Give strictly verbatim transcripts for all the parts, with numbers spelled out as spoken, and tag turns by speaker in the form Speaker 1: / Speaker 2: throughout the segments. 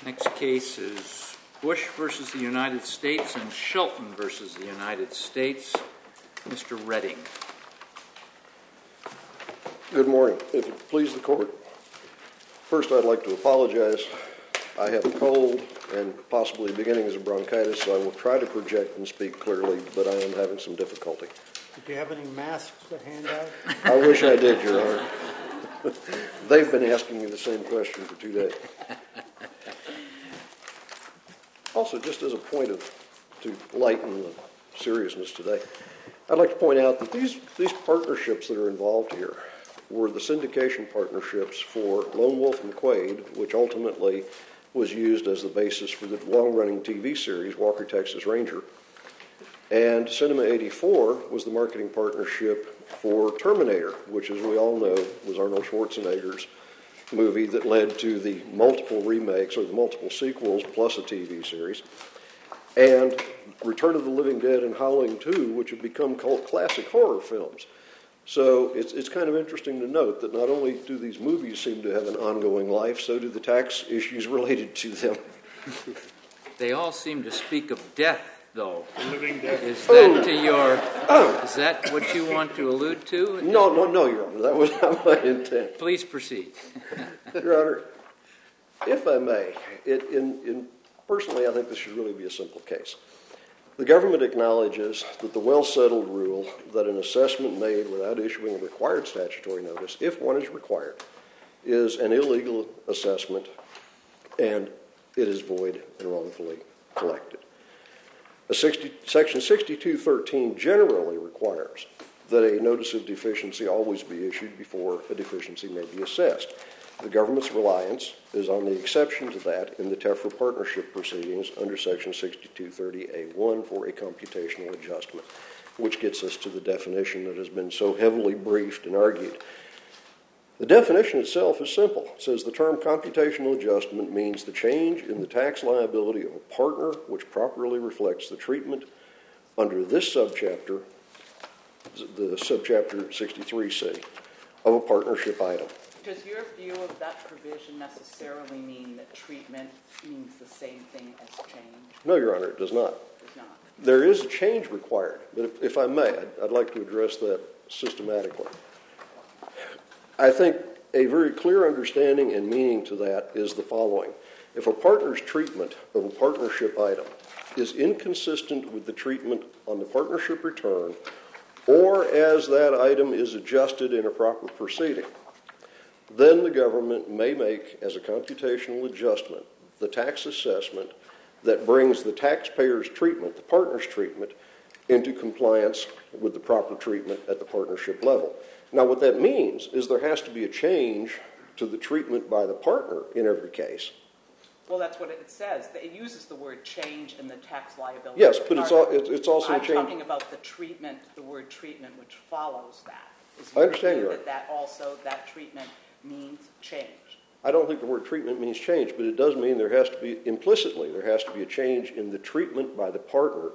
Speaker 1: Next case is Bush versus the United States and Shelton versus the United States. Mister Redding.
Speaker 2: Good morning. If it please the court, first I'd like to apologize. I have a cold and possibly beginnings of bronchitis, so I will try to project and speak clearly, but I am having some difficulty.
Speaker 3: Do you have any masks to hand out?
Speaker 2: I wish I did, Your Honor. They've been asking me the same question for two days. Also, just as a point of, to lighten the seriousness today, I'd like to point out that these, these partnerships that are involved here were the syndication partnerships for Lone Wolf and Quaid, which ultimately was used as the basis for the long-running T V series Walker, Texas Ranger. And Cinema eighty-four was the marketing partnership for Terminator, which, as we all know, was Arnold Schwarzenegger's movie that led to the multiple remakes or the multiple sequels plus a T V series. And Return of the Living Dead and Howling two, which have become cult classic horror films. So it's it's kind of interesting to note that not only do these movies seem to have an ongoing life, so do the tax issues related to them.
Speaker 1: They all seem to speak of death, though.
Speaker 4: Living dead.
Speaker 1: Is that to your? Oh. Is that what you want to allude to?
Speaker 2: No, no, no, Your Honor. That was not my intent.
Speaker 1: Please proceed.
Speaker 2: Your Honor, if I may, it, in, in personally, I think this should really be a simple case. The government acknowledges that the well-settled rule that an assessment made without issuing a required statutory notice, if one is required, is an illegal assessment and it is void and wrongfully collected. A sixty, Section sixty-two thirteen generally requires that a notice of deficiency always be issued before a deficiency may be assessed. The government's reliance is on the exception to that in the TEFRA partnership proceedings under Section sixty-two thirty A one for a computational adjustment, which gets us to the definition that has been so heavily briefed and argued. The definition itself is simple. It says the term computational adjustment means the change in the tax liability of a partner which properly reflects the treatment under this subchapter, the subchapter sixty-three C, of a partnership item.
Speaker 5: Does your view of that provision necessarily mean that treatment means the same thing as change?
Speaker 2: No, Your Honor, it does not.
Speaker 5: It does not. There
Speaker 2: is a change required, but if, if I may, I'd, I'd like to address that systematically. I think a very clear understanding and meaning to that is the following. If a partner's treatment of a partnership item is inconsistent with the treatment on the partnership return, or as that item is adjusted in a proper proceeding, then the government may make, as a computational adjustment, the tax assessment that brings the taxpayer's treatment, the partner's treatment, into compliance with the proper treatment at the partnership level. Now, what that means is there has to be a change to the treatment by the partner in every case.
Speaker 5: Well, that's what it says. It uses the word change in the tax liability.
Speaker 2: Yes, but it's, all, it's also
Speaker 5: I'm
Speaker 2: a change.
Speaker 5: I'm talking about the treatment, the word treatment, which follows that. Is
Speaker 2: I understand you.
Speaker 5: That that also, that treatment means change.
Speaker 2: I don't think the word treatment means change, but it does mean there has to be, implicitly, there has to be a change in the treatment by the partner.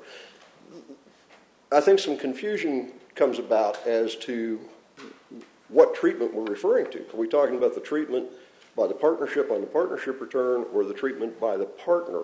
Speaker 2: I think some confusion comes about as to what treatment we're referring to. Are we talking about the treatment by the partnership on the partnership return or the treatment by the partner?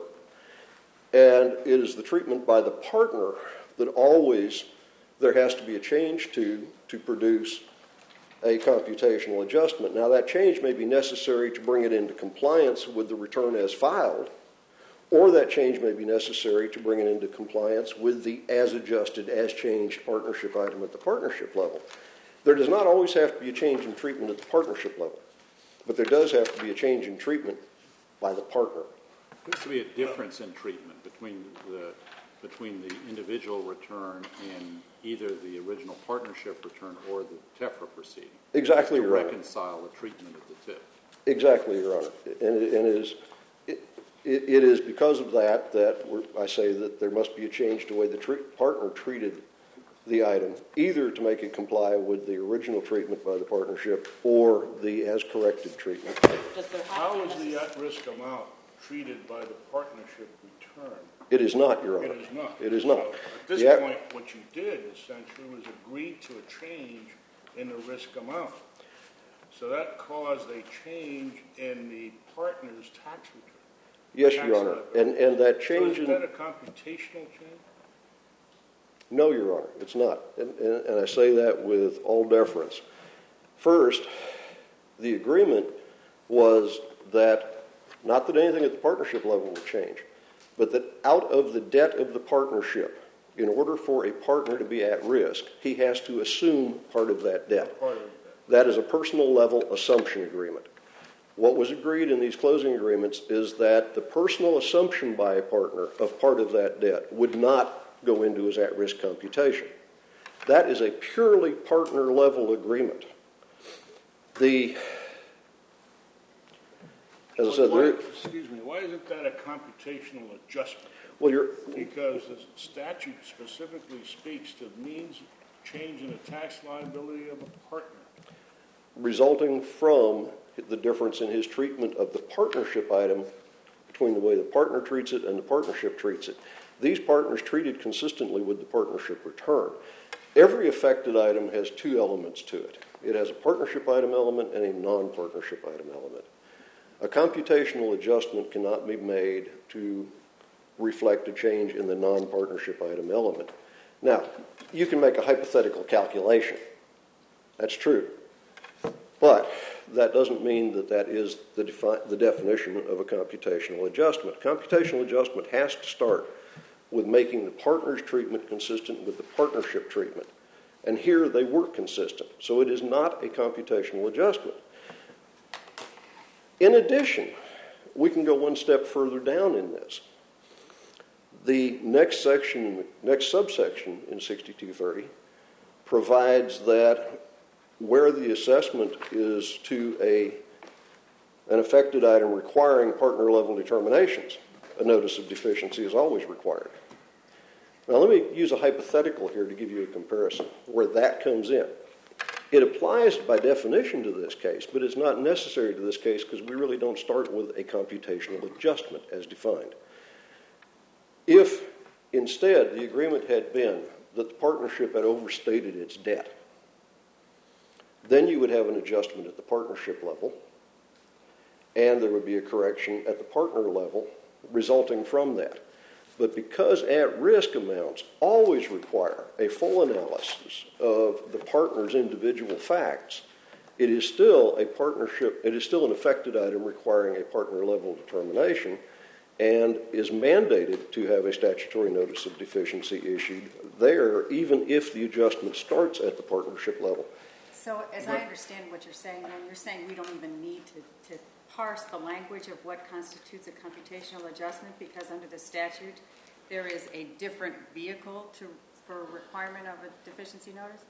Speaker 2: And it is the treatment by the partner that always there has to be a change to to produce a computational adjustment. Now, that change may be necessary to bring it into compliance with the return as filed, or that change may be necessary to bring it into compliance with the as adjusted, as changed partnership item at the partnership level. There does not always have to be a change in treatment at the partnership level, but there does have to be a change in treatment by the partner.
Speaker 4: There has to be a difference in treatment between the between the individual return in either the original partnership return or the TEFRA proceeding.
Speaker 2: Exactly,
Speaker 4: to
Speaker 2: Your Honor.
Speaker 4: reconcile the treatment of the tip.
Speaker 2: Exactly, Your Honor. And it, and it is it, it, it is because of that that we're, I say that there must be a change to the way the tre- partner treated the item, either to make it comply with the original treatment by the partnership or the as corrected treatment.
Speaker 6: How is the at-risk amount treated by the partnership return?
Speaker 2: It is not, Your Honor.
Speaker 6: It is not.
Speaker 2: It is not.
Speaker 6: So at this
Speaker 2: the
Speaker 6: point, what you did essentially was agree to a change in the risk amount. So that caused a change in the partner's tax return.
Speaker 2: Yes,
Speaker 6: tax
Speaker 2: Your Honor.
Speaker 6: liability.
Speaker 2: And, and that
Speaker 6: So
Speaker 2: change
Speaker 6: is
Speaker 2: in...
Speaker 6: that a computational change?
Speaker 2: No, Your Honor, it's not. And, and, and I say that with all deference. First, the agreement was that, not that anything at the partnership level will change, but that out of the debt of the partnership, in order for a partner to be at risk, he has to assume part of that debt.
Speaker 6: Part of that.
Speaker 2: That is a personal level assumption agreement. What was agreed in these closing agreements is that the personal assumption by a partner of part of that debt would not go into his at-risk computation. That is a purely partner-level agreement. The, as I said,
Speaker 6: Why-
Speaker 2: there,
Speaker 6: excuse me, why isn't that a computational adjustment?
Speaker 2: well, you're,
Speaker 6: Because the statute specifically speaks to means change in the tax liability of a partner.
Speaker 2: resulting from the difference in his treatment of the partnership item between the way the partner treats it and the partnership treats it. These partners treated consistently with the partnership return. Every affected item has two elements to it. It has a partnership item element and a non-partnership item element. A computational adjustment cannot be made to reflect a change in the non-partnership item element. Now, you can make a hypothetical calculation. That's true. But that doesn't mean that that is the, defi- the definition of a computational adjustment. Computational adjustment has to start with making the partner's treatment consistent with the partnership treatment. And here they were consistent. So it is not a computational adjustment. In addition, we can go one step further down in this. The next section, next subsection in sixty-two thirty provides that where the assessment is to a, an affected item requiring partner-level determinations, a notice of deficiency is always required. Now let me use a hypothetical here to give you a comparison where that comes in. It applies by definition to this case, but it's not necessary to this case because we really don't start with a computational adjustment as defined. If instead the agreement had been that the partnership had overstated its debt, then you would have an adjustment at the partnership level, and there would be a correction at the partner level resulting from that. But because at-risk amounts always require a full analysis of the partner's individual facts, it is still a partnership, it is still an affected item requiring a partner-level determination and is mandated to have a statutory notice of deficiency issued there, even if the adjustment starts at the partnership level.
Speaker 7: So as I understand what you're saying, then you're saying we don't even need to, to parse the language of what constitutes a computational adjustment because under the statute there is a different vehicle to, for requirement of a deficiency notice?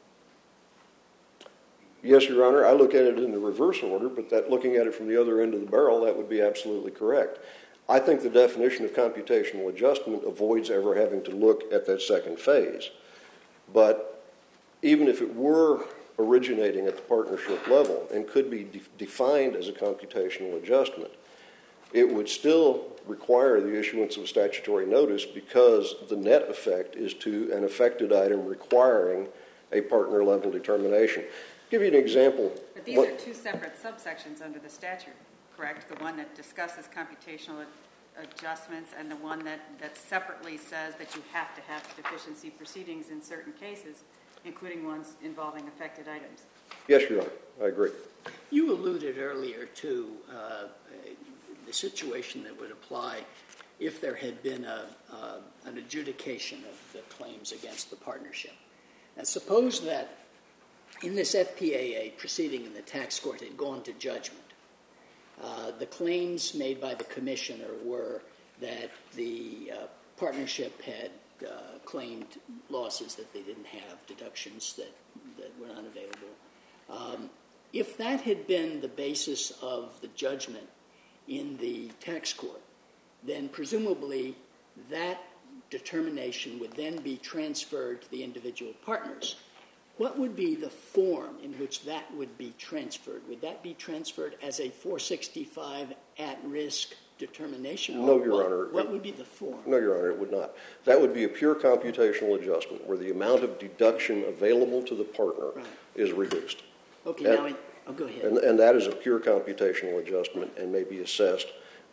Speaker 2: Yes, Your Honor, I look at it in the reverse order, but that looking at it from the other end of the barrel, that would be absolutely correct. I think the definition of computational adjustment avoids ever having to look at that second phase. But even if it were originating at the partnership level and could be de- defined as a computational adjustment, it would still require the issuance of a statutory notice because the net effect is to an affected item requiring a partner-level determination. I'll give you an example.
Speaker 7: But these
Speaker 2: what,
Speaker 7: are two separate subsections under the statute, correct? The one that discusses computational adjustments and the one that, that separately says that you have to have deficiency proceedings in certain cases, including ones involving affected items.
Speaker 2: Yes, Your Honor, I agree.
Speaker 8: You alluded earlier to uh, the situation that would apply if there had been a, uh, an adjudication of the claims against the partnership. Now, suppose that in this F P A A proceeding in the tax court had gone to judgment. Uh, the claims made by the commissioner were that the uh, partnership had uh, claimed losses that they didn't have, deductions that, that were unavailable. Um, if that had been the basis of the judgment in the tax court, then presumably that determination would then be transferred to the individual partners. What would be the form in which that would be transferred? Would that be transferred as a four sixty-five at-risk determination?
Speaker 2: No, Your
Speaker 8: what,
Speaker 2: Honor.
Speaker 8: What
Speaker 2: it,
Speaker 8: would be the form?
Speaker 2: No, Your Honor, it would not. That would be a pure computational adjustment where the amount of deduction available to the partner
Speaker 8: right.
Speaker 2: is reduced.
Speaker 8: Okay,
Speaker 2: and,
Speaker 8: now I, oh, go ahead.
Speaker 2: And, and that is a pure computational adjustment and may be assessed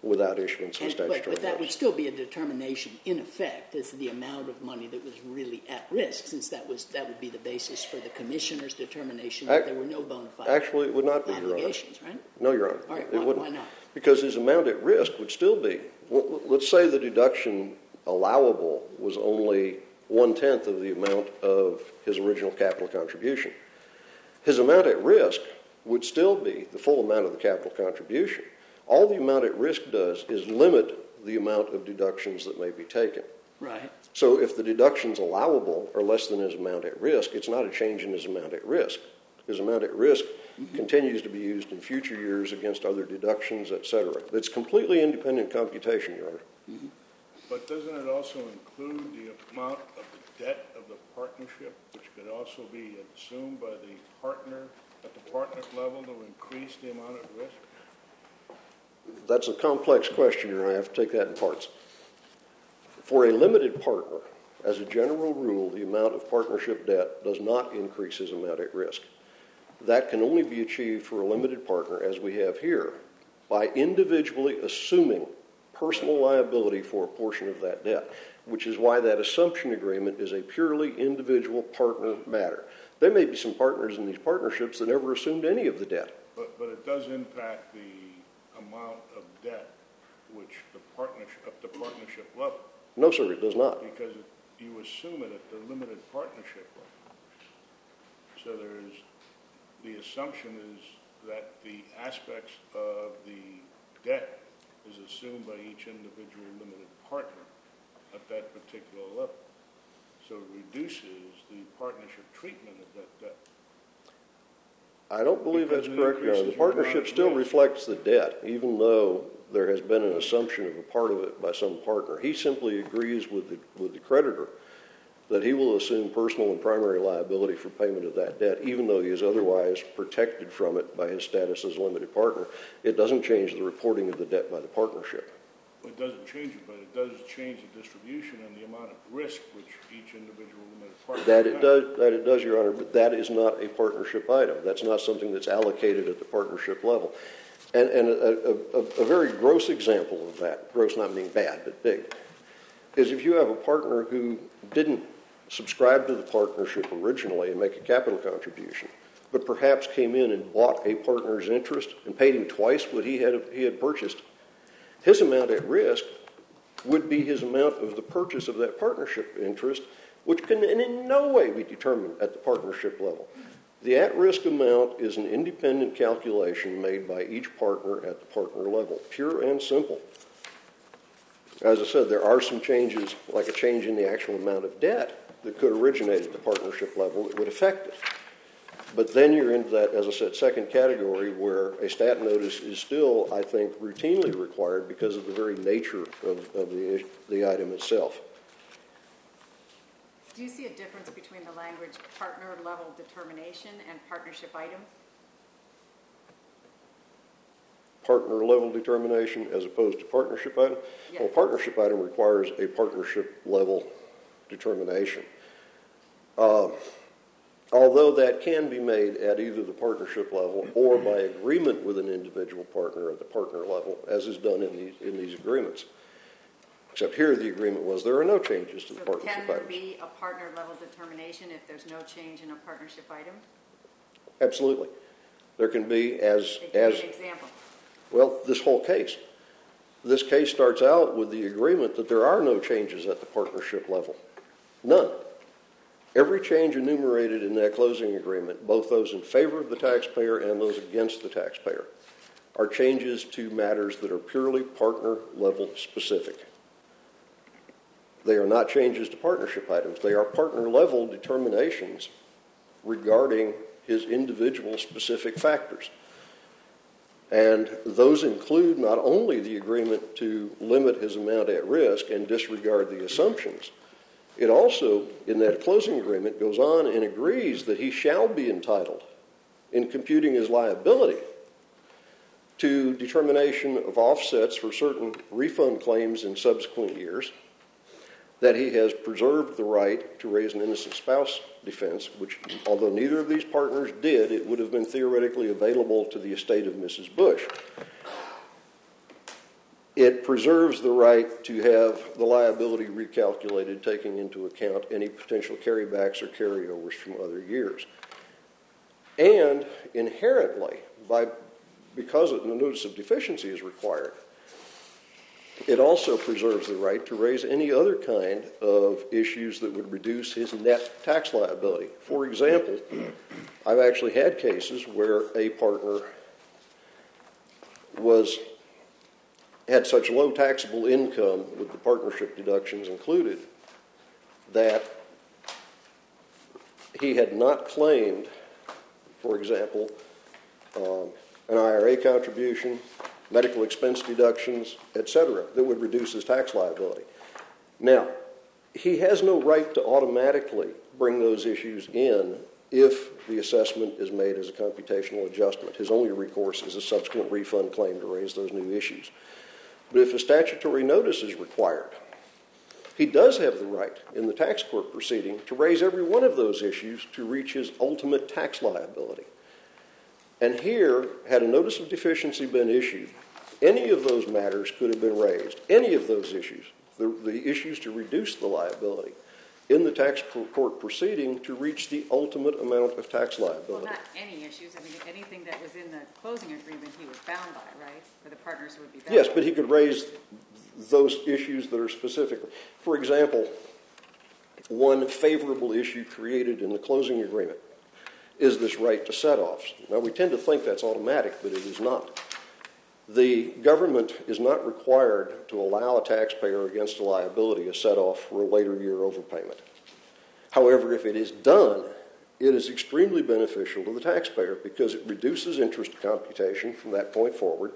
Speaker 2: without issuance of
Speaker 8: And-
Speaker 2: statutory
Speaker 8: But, but that would
Speaker 2: notice.
Speaker 8: still be a determination, in effect, as to the amount of money that was really at risk, since that was, that would be the basis for the commissioner's determination that
Speaker 2: Ac-
Speaker 8: there were no bona fide
Speaker 2: Actually, it would not be, Your Honor.
Speaker 8: obligations, right?
Speaker 2: No, Your Honor.
Speaker 8: All right,
Speaker 2: It
Speaker 8: why-
Speaker 2: wouldn't.
Speaker 8: why not?
Speaker 2: Because his amount at risk would still be, l- let's say the deduction allowable was only one-tenth of the amount of his original capital contribution. His amount at risk would still be the full amount of the capital contribution. All the amount at risk does is limit the amount of deductions that may be taken.
Speaker 8: Right.
Speaker 2: So if the deductions allowable are less than his amount at risk, it's not a change in his amount at risk. His amount at risk mm-hmm. continues to be used in future years against other deductions, et cetera. It's completely independent computation, Your Honor.
Speaker 8: Mm-hmm.
Speaker 6: But doesn't it also include the amount of the debt of the partnership, which could also be assumed by the partner at the partner level to increase the amount of risk?
Speaker 2: That's a complex question, Your Honor. I have to take that in parts. For a limited partner, as a general rule, the amount of partnership debt does not increase his amount at risk. That can only be achieved for a limited partner, as we have here, by individually assuming personal liability for a portion of that debt, which is why that assumption agreement is a purely individual partner matter. There may be some partners in these partnerships that never assumed any of the debt.
Speaker 6: But, but it does impact the amount of debt which the partnership, at the partnership level.
Speaker 2: No, sir, it does not.
Speaker 6: Because it, you assume it at the limited partnership level. So there is, the assumption is that the aspects of the debt is assumed by each individual limited partner at that particular level. So it reduces the partnership treatment of that debt.
Speaker 2: I don't believe
Speaker 6: Because
Speaker 2: that's
Speaker 6: it
Speaker 2: correct, Your Honor. The
Speaker 6: increases your amount
Speaker 2: partnership
Speaker 6: of
Speaker 2: still
Speaker 6: risk.
Speaker 2: reflects the debt, even though there has been an assumption of a part of it by some partner. He simply agrees with the, with the creditor that he will assume personal and primary liability for payment of that debt, even though he is otherwise protected from it by his status as a limited partner. It doesn't change the reporting of the debt by the partnership.
Speaker 6: It doesn't change it, but it does change the distribution and the amount of risk which each individual limited partner
Speaker 2: That it
Speaker 6: has.
Speaker 2: does, that it does, Your Honor, but that is not a partnership item. That's not something that's allocated at the partnership level. And, and a, a, a very gross example of that, gross not meaning bad, but big, is if you have a partner who didn't subscribe to the partnership originally and make a capital contribution, but perhaps came in and bought a partner's interest and paid him twice what he had, he had purchased, his amount at risk would be his amount of the purchase of that partnership interest, which can in no way be determined at the partnership level. The at-risk amount is an independent calculation made by each partner at the partner level, pure and simple. As I said, there are some changes, like a change in the actual amount of debt that could originate at the partnership level that would affect it. But then you're into that, as I said, second category where a stat notice is still, I think, routinely required because of the very nature of, of the, the item itself.
Speaker 7: Do you see a difference between the language partner level determination and partnership item?
Speaker 2: Partner level determination as opposed to partnership item?
Speaker 7: Yeah.
Speaker 2: Well, partnership item requires a partnership level determination. Uh, although that can be made at either the partnership level or by agreement with an individual partner at the partner level, as is done in these, in these agreements. Except here the agreement was there are no changes to the
Speaker 7: So
Speaker 2: partnership
Speaker 7: can there
Speaker 2: items.
Speaker 7: be a partner level determination if there's no change in a partnership item?
Speaker 2: Absolutely. There can be as,
Speaker 7: Give
Speaker 2: as
Speaker 7: me an example.
Speaker 2: well, this whole case. This case starts out with the agreement that there are no changes at the partnership level. None. Every change enumerated in that closing agreement, both those in favor of the taxpayer and those against the taxpayer, are changes to matters that are purely partner level specific. They are not changes to partnership items. They are partner level determinations regarding his individual specific factors. And those include not only the agreement to limit his amount at risk and disregard the assumptions, it also, in that closing agreement, goes on and agrees that he shall be entitled, in computing his liability, to determination of offsets for certain refund claims in subsequent years, that he has preserved the right to raise an innocent spouse defense, which, although neither of these partners did, it would have been theoretically available to the estate of Missus Bush. It preserves the right to have the liability recalculated, taking into account any potential carrybacks or carryovers from other years. And inherently, by because the notice of deficiency is required, it also preserves the right to raise any other kind of issues that would reduce his net tax liability. For example, I've actually had cases where a partner was had such low taxable income with the partnership deductions included that he had not claimed, for example, um, an I R A contribution, medical expense deductions, et cetera, that would reduce his tax liability. Now, he has no right to automatically bring those issues in if the assessment is made as a computational adjustment. His only recourse is a subsequent refund claim to raise those new issues. But if a statutory notice is required, he does have the right in the tax court proceeding to raise every one of those issues to reach his ultimate tax liability. And here, had a notice of deficiency been issued, any of those matters could have been raised, any of those issues, the, the issues to reduce the liability in the tax court proceeding to reach the ultimate amount of tax liability.
Speaker 7: Well, not any issues. I mean, anything that was in the closing agreement he was bound by, right? Or the partners would be bound
Speaker 2: Yes,
Speaker 7: by.
Speaker 2: but he could raise those issues that are specifically. For example, one favorable issue created in the closing agreement is this right to set-offs. Now, we tend to think that's automatic, but it is not. The government is not required to allow a taxpayer against a liability a set-off for a later year overpayment. However, if it is done, it is extremely beneficial to the taxpayer because it reduces interest computation from that point forward.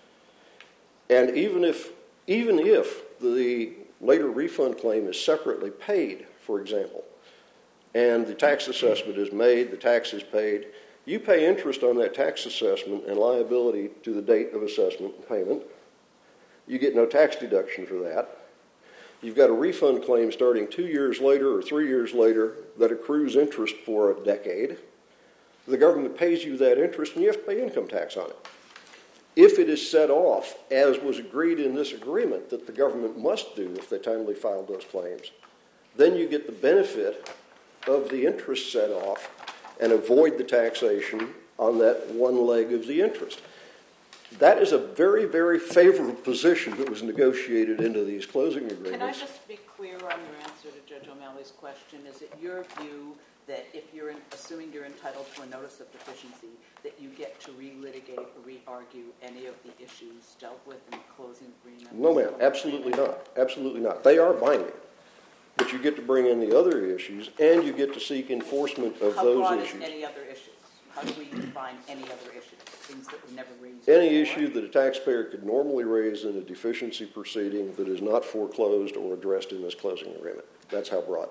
Speaker 2: And even if, even if the later refund claim is separately paid, for example, and the tax assessment is made, the tax is paid, you pay interest on that tax assessment and liability to the date of assessment and payment. You get no tax deduction for that. You've got a refund claim starting two years later or three years later that accrues interest for a decade. The government pays you that interest and you have to pay income tax on it. If it is set off, as was agreed in this agreement that the government must do if they timely filed those claims, then you get the benefit of the interest set off and avoid the taxation on that one leg of the interest. That is a very, very favorable position that was negotiated into these closing agreements.
Speaker 5: Can I just be clear on your answer to Judge O'Malley's question? Is it your view that if you're in, assuming you're entitled to a notice of deficiency, that you get to relitigate or re-argue any of the issues dealt with in the closing agreement?
Speaker 2: No, ma'am, absolutely not. Absolutely not. They are binding. But you get to bring in the other issues, and you get to seek enforcement of
Speaker 5: How
Speaker 2: those
Speaker 5: broad
Speaker 2: issues.
Speaker 5: is any other issues? How do we define any other issues? Things that we never raised
Speaker 2: Any
Speaker 5: before?
Speaker 2: issue that a taxpayer could normally raise in a deficiency proceeding that is not foreclosed or addressed in this closing agreement. That's how broad.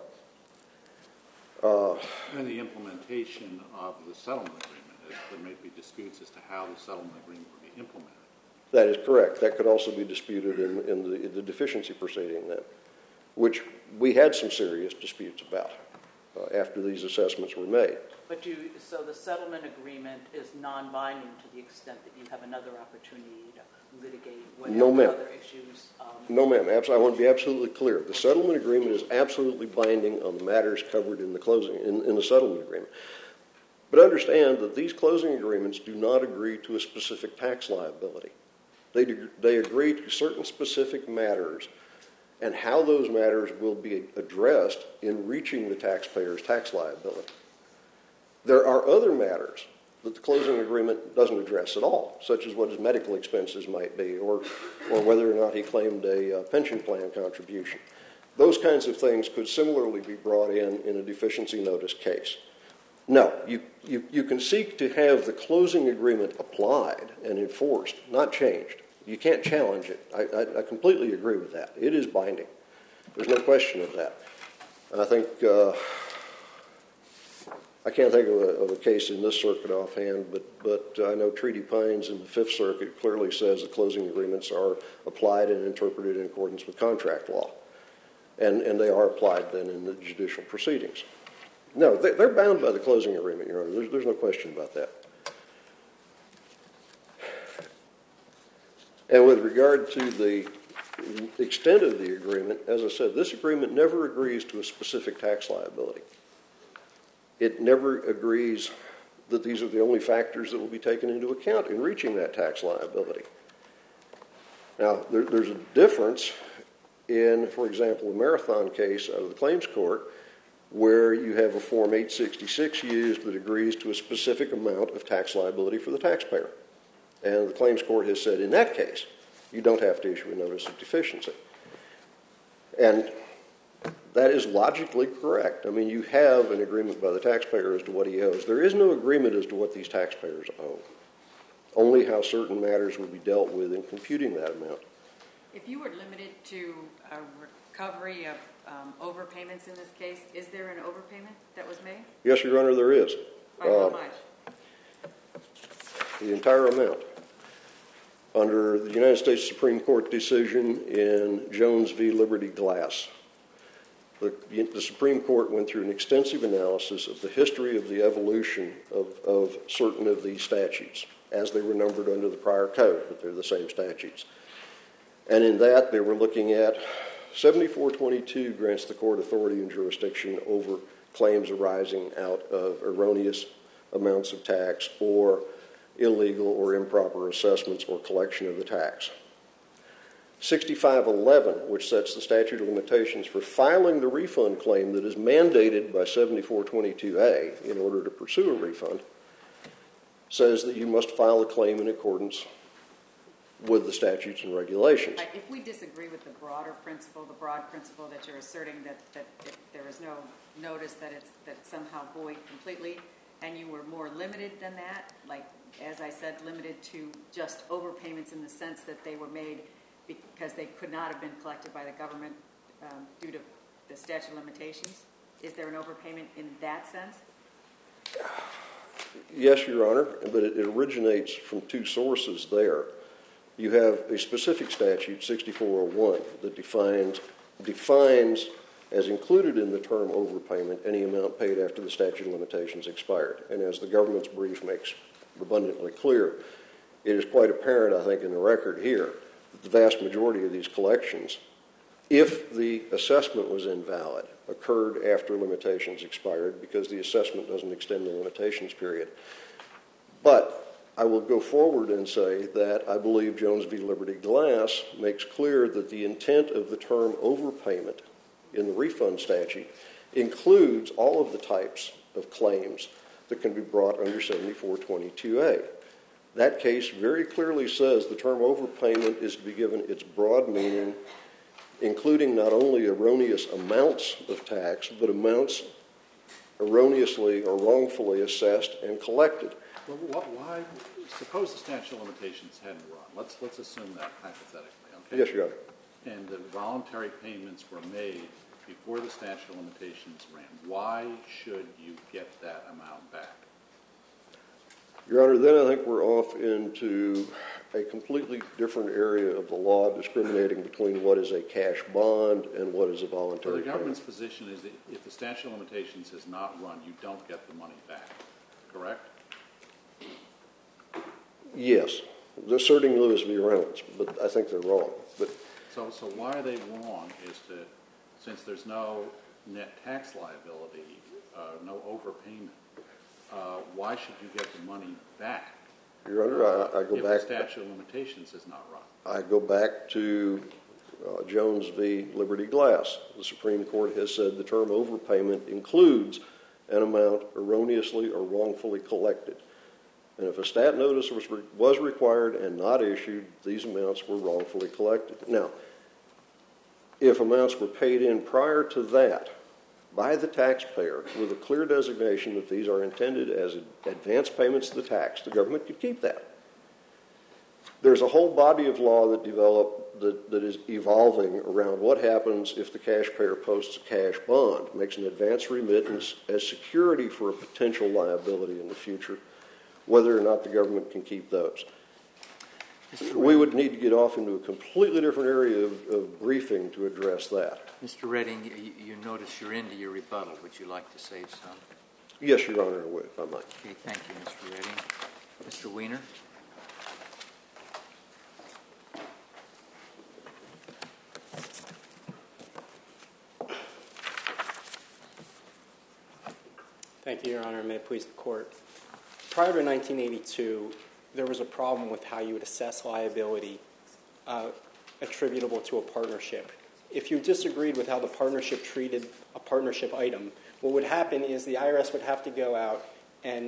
Speaker 2: Uh,
Speaker 4: And the implementation of the settlement agreement, is there may be disputes as to how the settlement agreement would be implemented.
Speaker 2: that is correct. That could also be disputed in, in, the, in the deficiency proceeding then, which we had some serious disputes about uh, after these assessments were made.
Speaker 5: But you, so the settlement agreement is non-binding to the extent that you have another opportunity to litigate
Speaker 2: No,
Speaker 5: whatever
Speaker 2: ma'am.
Speaker 5: other issues. Um,
Speaker 2: No, ma'am. Abs- I want to be absolutely clear. The settlement agreement is absolutely binding on the matters covered in the closing in, in the settlement agreement. But understand that these closing agreements do not agree to a specific tax liability. They do, they agree to certain specific matters and how those matters will be addressed in reaching the taxpayer's tax liability. There are other matters that the closing agreement doesn't address at all, such as what his medical expenses might be, or, or whether or not he claimed a uh, pension plan contribution. Those kinds of things could similarly be brought in in a deficiency notice case. No, you, you, you can seek to have the closing agreement applied and enforced, not changed. You can't challenge it. I, I, I completely agree with that. It is binding. There's no question of that. And I think... Uh, I can't think of a, of a case in this circuit offhand, but, but I know Treaty Pines in the Fifth Circuit clearly says that closing agreements are applied and interpreted in accordance with contract law. And, and they are applied then in the judicial proceedings. No, they, they're bound by the closing agreement, Your Honor. There's, there's no question about that. And with regard to the extent of the agreement, as I said, this agreement never agrees to a specific tax liability. It never agrees that these are the only factors that will be taken into account in reaching that tax liability. Now, there, there's a difference in, for example, the Marathon case out of the claims court, where you have a Form eight sixty-six used that agrees to a specific amount of tax liability for the taxpayer. And the claims court has said in that case, you don't have to issue a notice of deficiency. And that is logically correct. I mean, you have an agreement by the taxpayer as to what he owes. There is no agreement as to what these taxpayers owe, only how certain matters will be dealt with in computing that amount.
Speaker 7: If you were limited to a recovery of um, overpayments in this case, is there an overpayment that was made?
Speaker 2: Yes, Your Honor, there is.
Speaker 7: By how
Speaker 2: Uh,
Speaker 7: much?
Speaker 2: The entire amount. Under the United States Supreme Court decision in Jones v. Liberty Glass, the, the Supreme Court went through an extensive analysis of the history of the evolution of, of certain of these statutes, as they were numbered under the prior code, but they're the same statutes. And in that, they were looking at seventy-four twenty-two grants the court authority and jurisdiction over claims arising out of erroneous amounts of tax or illegal or improper assessments or collection of the tax. sixty-five eleven, which sets the statute of limitations for filing the refund claim that is mandated by seventy-four twenty-two A in order to pursue a refund, says that you must file a claim in accordance with the statutes and regulations.
Speaker 7: If we disagree with the broader principle, the broad principle that you're asserting that, that if there is no notice that it's that it's somehow void completely, and you were more limited than that, like, as I said, limited to just overpayments in the sense that they were made because they could not have been collected by the government um, due to the statute of limitations, is there an overpayment in that sense?
Speaker 2: Yes, Your Honor, but it, it originates from two sources there. You have a specific statute, sixty-four oh one, that defines, defines as included in the term overpayment any amount paid after the statute of limitations expired. And as the government's brief makes abundantly clear, it is quite apparent, I think, in the record here, that the vast majority of these collections, if the assessment was invalid, occurred after limitations expired because the assessment doesn't extend the limitations period. But I will go forward and say that I believe Jones v. Liberty Glass makes clear that the intent of the term overpayment in the refund statute includes all of the types of claims that can be brought under seventy-four twenty-two A. That case very clearly says the term overpayment is to be given its broad meaning, including not only erroneous amounts of tax, but amounts erroneously or wrongfully assessed and collected.
Speaker 4: Well, what, why, suppose the statute of limitations hadn't run. Let's, let's assume that hypothetically, okay?
Speaker 2: Yes, Your Honor.
Speaker 4: And the voluntary payments were made before the statute of limitations ran. Why should you get that amount back?
Speaker 2: Your Honor, then I think we're off into a completely different area of the law discriminating between what is a cash bond and what is a voluntary
Speaker 4: So the government's
Speaker 2: payment.
Speaker 4: position is that if the statute of limitations has not run, you don't get the money back, correct?
Speaker 2: Yes. They're asserting Lewis v. Reynolds, but I think they're wrong. But
Speaker 4: So, so why are they wrong is to, since there's no net tax liability, uh, no overpayment, uh, why should you get the money back?
Speaker 2: Your Honor, I, I go
Speaker 4: if
Speaker 2: back.
Speaker 4: the statute of limitations has not run?
Speaker 2: I go back to uh, Jones v. Liberty Glass. The Supreme Court has said the term overpayment includes an amount erroneously or wrongfully collected. And if a stat notice was, re- was required and not issued, these amounts were wrongfully collected. Now, if amounts were paid in prior to that by the taxpayer with a clear designation that these are intended as advance payments to the tax, the government could keep that. There's a whole body of law that developed that, that is evolving around what happens if the cash payer posts a cash bond, makes an advance remittance as security for a potential liability in the future, whether or not the government can keep those. We would need to get off into a completely different area of, of briefing to address that.
Speaker 1: Mister Redding, you, you notice you're into your rebuttal. Would you like to save some?
Speaker 2: Yes, Your Honor, I would, if I might.
Speaker 1: Okay, thank you, Mister Redding. Mister Wiener?
Speaker 9: Thank you, Your Honor. May it please the Court. Prior to nineteen eighty-two, there was a problem with how you would assess liability uh, attributable to a partnership. If you disagreed with how the partnership treated a partnership item, what would happen is the I R S would have to go out and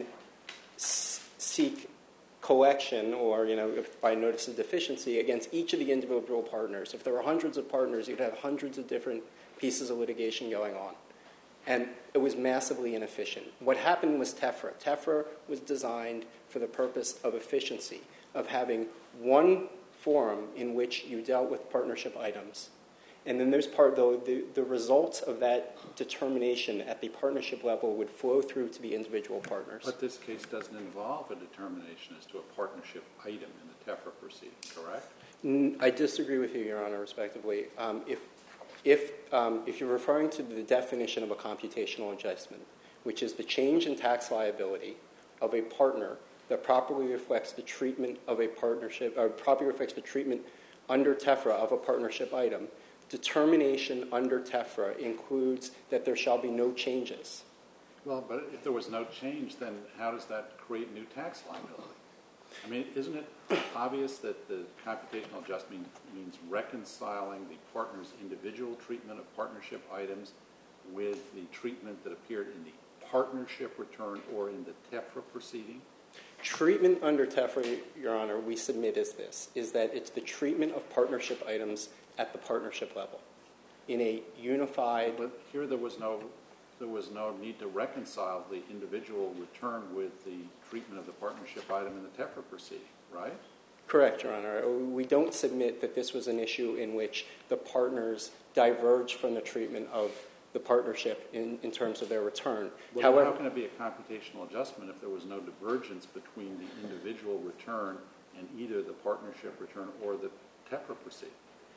Speaker 9: s- seek collection or, you know, by notice of deficiency against each of the individual partners. If there were hundreds of partners, you'd have hundreds of different pieces of litigation going on. And it was massively inefficient. What happened was TEFRA. TEFRA was designed for the purpose of efficiency, of having one forum in which you dealt with partnership items. And then there's part, though, the, the results of that determination at the partnership level would flow through to the individual partners.
Speaker 4: But this case doesn't involve a determination as to a partnership item in the TEFRA proceeding, correct?
Speaker 9: I disagree with you, Your Honor, respectively. Um, if, if, um, if you're referring to the definition of a computational adjustment, which is the change in tax liability of a partner that properly reflects the treatment of a partnership, or properly reflects the treatment under TEFRA of a partnership item, determination under TEFRA includes that there shall be no changes.
Speaker 4: Well, but if there was no change, then how does that create new tax liability? I mean, isn't it obvious that the computational adjustment means reconciling the partner's individual treatment of partnership items with the treatment that appeared in the partnership return or in the TEFRA proceeding?
Speaker 9: Treatment under TEFRA, Your Honor, we submit is this, is that it's the treatment of partnership items at the partnership level in a unified...
Speaker 4: But here there was no, there was no need to reconcile the individual return with the treatment of the partnership item in the TEFRA proceeding, right?
Speaker 9: Correct, Your Honor. We don't submit that this was an issue in which the partners diverged from the treatment of the partnership in, in terms of their return.
Speaker 4: Well,
Speaker 9: However,
Speaker 4: how can it be a computational adjustment if there was no divergence between the individual return and either the partnership return or the TEFRA proceeding?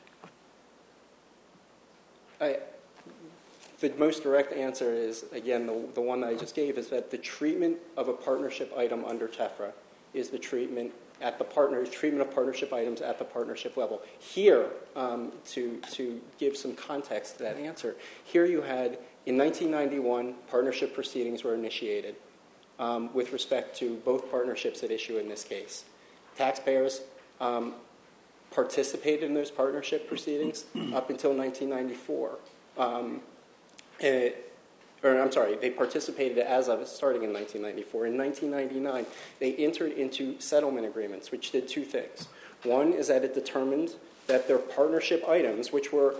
Speaker 9: I, the most direct answer is, again, the, the one that I just gave, is that the treatment of a partnership item under TEFRA is the treatment at the partner, treatment of partnership items at the partnership level. Here, um, to, to give some context to that answer, here you had, in nineteen ninety-one, partnership proceedings were initiated um, with respect to both partnerships at issue in this case. Taxpayers um, participated in those partnership proceedings up until nineteen ninety-four. Um, it, or I'm sorry, they participated as of starting in nineteen ninety-four. In nineteen ninety-nine, they entered into settlement agreements, which did two things. One is that it determined that their partnership items, which were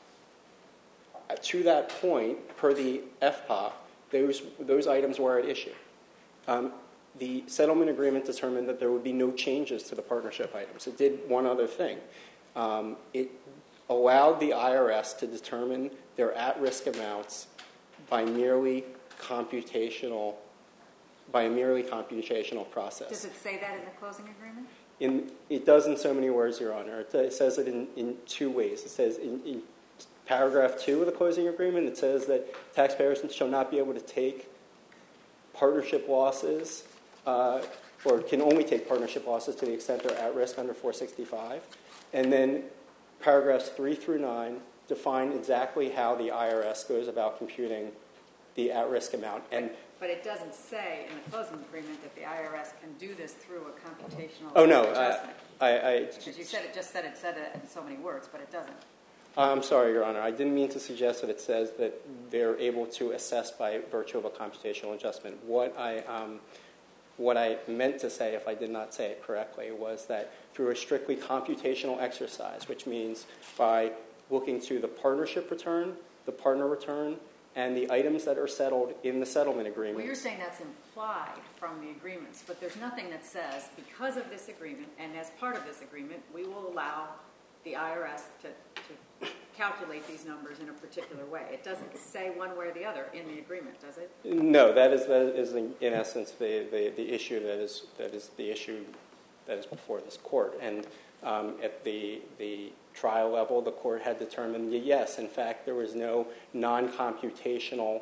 Speaker 9: to that point, per the F P A, those, those items were at issue. Um, the settlement agreement determined that there would be no changes to the partnership items. It did one other thing. Um, it allowed the I R S to determine their at-risk amounts by merely computational, by a merely computational process.
Speaker 7: Does it say that in the closing agreement?
Speaker 9: In, it does in so many words, Your Honor. It, it says it in, in two ways. It says in, in paragraph two of the closing agreement, it says that taxpayers shall not be able to take partnership losses, uh, or can only take partnership losses to the extent they're at risk under four sixty-five. And then paragraphs three through nine define exactly how the I R S goes about computing the at-risk amount. And
Speaker 7: but it doesn't say in the closing agreement that the I R S can do this through a computational
Speaker 9: oh no,
Speaker 7: adjustment.
Speaker 9: I, I,
Speaker 7: because you said it just said it said it in so many words, but it doesn't.
Speaker 9: I'm sorry, Your Honor. I didn't mean to suggest that it says that they're able to assess by virtue of a computational adjustment. What I, um, what I meant to say, if I did not say it correctly, was that through a strictly computational exercise, which means by looking to the partnership return, the partner return, and the items that are settled in the settlement agreement.
Speaker 7: Well, you're saying that's implied from the agreements, but there's nothing that says because of this agreement and as part of this agreement, we will allow the I R S to, to calculate these numbers in a particular way. It doesn't say one way or the other in the agreement, does it?
Speaker 9: No, that is, that is in, in essence the, the, the issue that is, that is the issue that is before this court. And um, at the, the trial level, the court had determined that, yes, in fact, there was no non-computational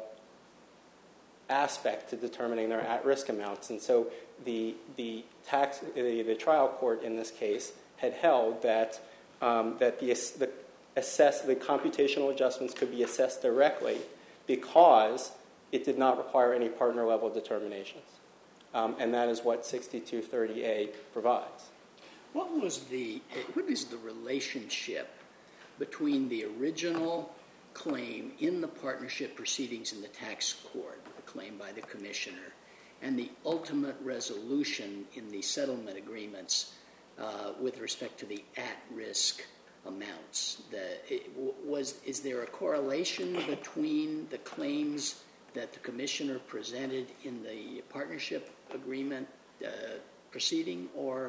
Speaker 9: aspect to determining their at-risk amounts. And so the, the, tax, the, the trial court in this case had held that, um, that the, the, assess, the computational adjustments could be assessed directly because it did not require any partner-level determinations. Um, and that is what sixty-two thirty A provides.
Speaker 8: What was the, what is the relationship between the original claim in the partnership proceedings in the tax court, the claim by the commissioner, and the ultimate resolution in the settlement agreements uh, with respect to the at-risk amounts? The, it, was, is there a correlation between the claims that the commissioner presented in the partnership agreement uh, proceeding, or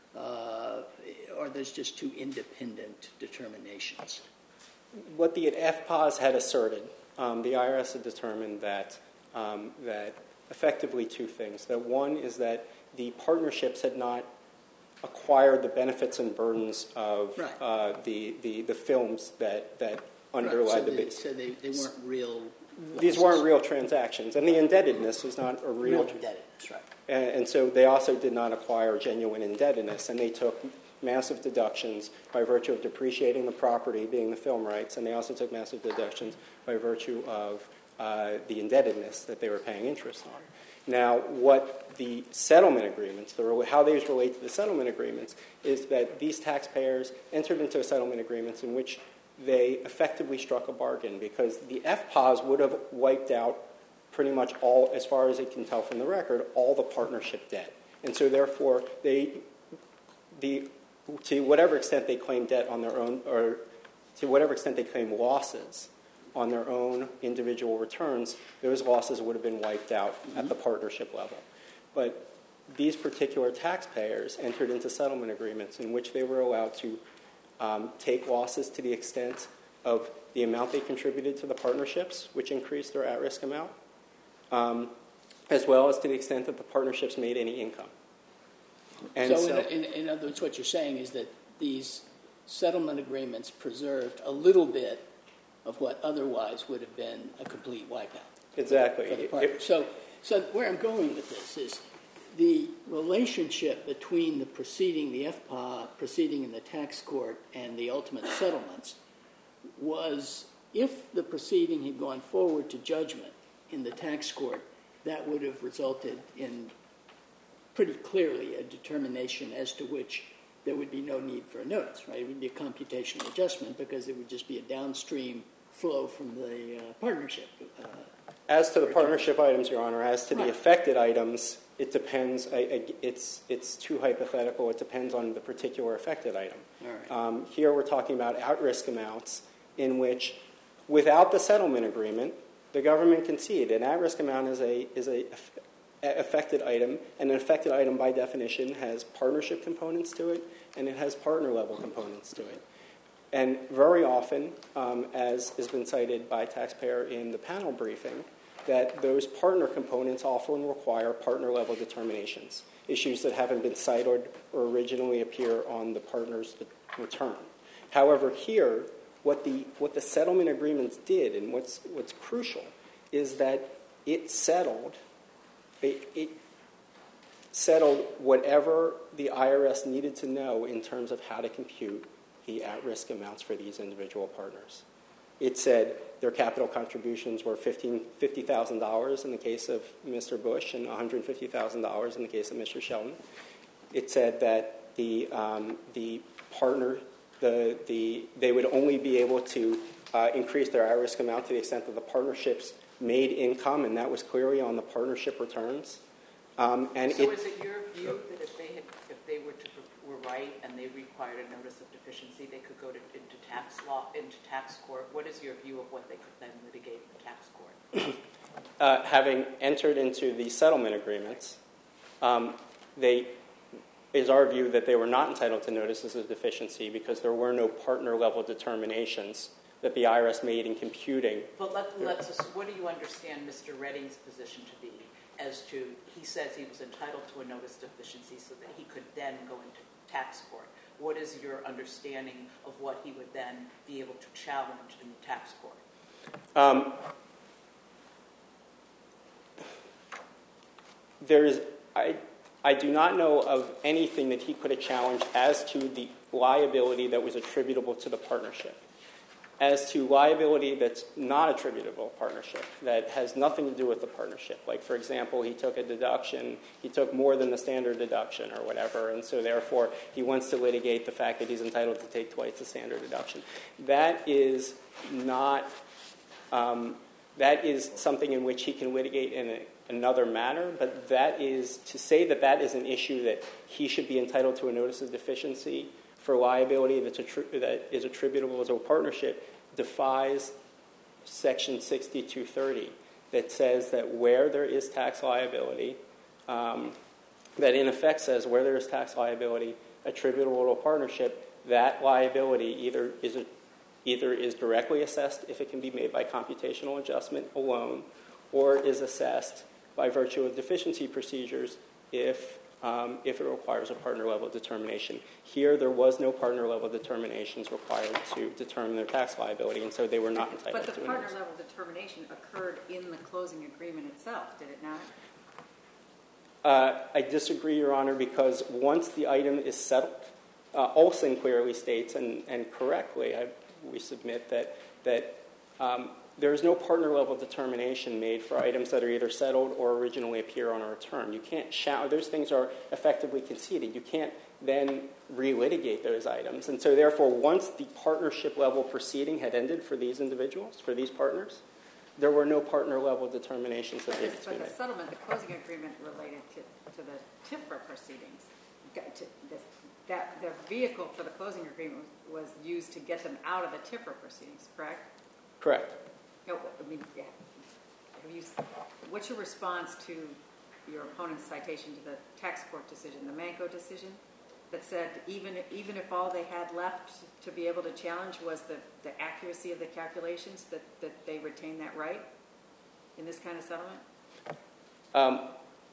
Speaker 8: uh, are those just two independent determinations?
Speaker 9: What the F P A S had asserted, um, the I R S had determined that um, that effectively two things. That one is that the partnerships had not acquired the benefits and burdens of
Speaker 8: right.
Speaker 9: uh, the, the the films that that underlie
Speaker 8: right. so
Speaker 9: the
Speaker 8: they,
Speaker 9: base.
Speaker 8: So they, they weren't real.
Speaker 9: These weren't real transactions, and the indebtedness was not a real.
Speaker 8: Real indebtedness, right?
Speaker 9: And, and so they also did not acquire genuine indebtedness, and they took massive deductions by virtue of depreciating the property, being the film rights, and they also took massive deductions by virtue of uh, the indebtedness that they were paying interest on. Now, what the settlement agreements, the, how these relate to the settlement agreements, is that these taxpayers entered into settlement agreements in which they effectively struck a bargain, because the F P A S would have wiped out pretty much all, as far as it can tell from the record, all the partnership debt. And so therefore, they, the, to whatever extent they claim debt on their own, or to whatever extent they claim losses on their own individual returns, those losses would have been wiped out mm-hmm. at the partnership level. But these particular taxpayers entered into settlement agreements in which they were allowed to um, take losses to the extent of the amount they contributed to the partnerships, which increased their at-risk amount, um, as well as to the extent that the partnerships made any income. And
Speaker 8: so,
Speaker 9: so
Speaker 8: in, in, in other words, what you're saying is that these settlement agreements preserved a little bit of what otherwise would have been a complete wipeout.
Speaker 9: Exactly.
Speaker 8: For the
Speaker 9: It-
Speaker 8: partner.
Speaker 9: it-
Speaker 8: so, so where I'm going with this is the relationship between the proceeding, the F P A proceeding in the tax court, and the ultimate settlements was, if the proceeding had gone forward to judgment in the tax court, that would have resulted in pretty clearly a determination as to which there would be no need for a notice, right? It would be a computational adjustment because it would just be a downstream flow from the uh, partnership. Uh,
Speaker 9: As to the partnership items, Your Honor, as to the
Speaker 8: Right.
Speaker 9: affected items, it depends. I, I, it's it's too hypothetical. It depends on the particular affected item.
Speaker 8: All right.
Speaker 9: Um, here we're talking about at-risk amounts in which, without the settlement agreement, the government conceded an at-risk amount is a is a affected item, and an affected item by definition has partnership components to it, and it has partner level components to it. And very often, um, as has been cited by taxpayer in the panel briefing, that those partner components often require partner level determinations, issues that haven't been cited or originally appear on the partner's return. However, here, what the what the settlement agreements did, and what's what's crucial, is that it settled it, it settled whatever the I R S needed to know in terms of how to compute the at-risk amounts for these individual partners. It said their capital contributions were fifty thousand dollars in the case of Mister Bush and one hundred fifty thousand dollars in the case of Mister Sheldon. It said that the um, the partner the the they would only be able to uh, increase their at-risk amount to the extent that the partnerships made income, and that was clearly on the partnership returns. Um, and
Speaker 5: so,
Speaker 9: it,
Speaker 5: is it your view that if they had, if they were to were right and they required a notice of deficiency, they could go to, into tax law, into tax court? What is your view of what they could then litigate in the tax court?
Speaker 9: uh, having entered into the settlement agreements, um, they is our view that they were not entitled to notices of deficiency because there were no partner level determinations that the I R S made in computing.
Speaker 5: But let, let's. What do you understand Mister Redding's position to be? As to, he says he was entitled to a notice of deficiency so that he could then go into tax court. What is your understanding of what he would then be able to challenge in the tax court?
Speaker 9: Um, there is, I, I do not know of anything that he could have challenged as to the liability that was attributable to the partnership. As to liability that's not attributable to partnership, that has nothing to do with the partnership. Like, for example, he took a deduction, he took more than the standard deduction or whatever, and so therefore he wants to litigate the fact that he's entitled to take twice the standard deduction. That is not, um, that is something in which he can litigate in a, another manner, but that is, to say that that is an issue that he should be entitled to a notice of deficiency for liability that's attri- that is attributable to a partnership defies Section sixty-two thirty that says that where there is tax liability, um, that in effect says where there is tax liability attributable to a partnership, that liability either is a, either is directly assessed if it can be made by computational adjustment alone, or is assessed by virtue of deficiency procedures if Um, if it requires a partner-level determination. Here, there was no partner-level determinations required to determine their tax liability, and so they were not entitled to it.
Speaker 7: But the partner-level determination occurred in the closing agreement itself, did it not?
Speaker 9: Uh, I disagree, Your Honor, because once the item is settled, uh, Olson clearly states, and, and correctly, I, we submit that, that um, there is no partner-level determination made for items that are either settled or originally appear on a return. You can't shout, those things are effectively conceded. You can't then relitigate those items. And so therefore, once the partnership-level proceeding had ended for these individuals, for these partners, there were no partner-level determinations that needed to be
Speaker 7: But
Speaker 9: made.
Speaker 7: the settlement, the closing agreement related to, to the T I F R A proceedings, got to this, that the vehicle for the closing agreement was, was used to get them out of the T I F R A proceedings, correct?
Speaker 9: Correct.
Speaker 7: No, I mean, yeah. Have you, what's your response to your opponent's citation to the tax court decision, the Manco decision, that said even even if all they had left to be able to challenge was the, the accuracy of the calculations, that, that they retain that right in this kind of settlement?
Speaker 9: Um,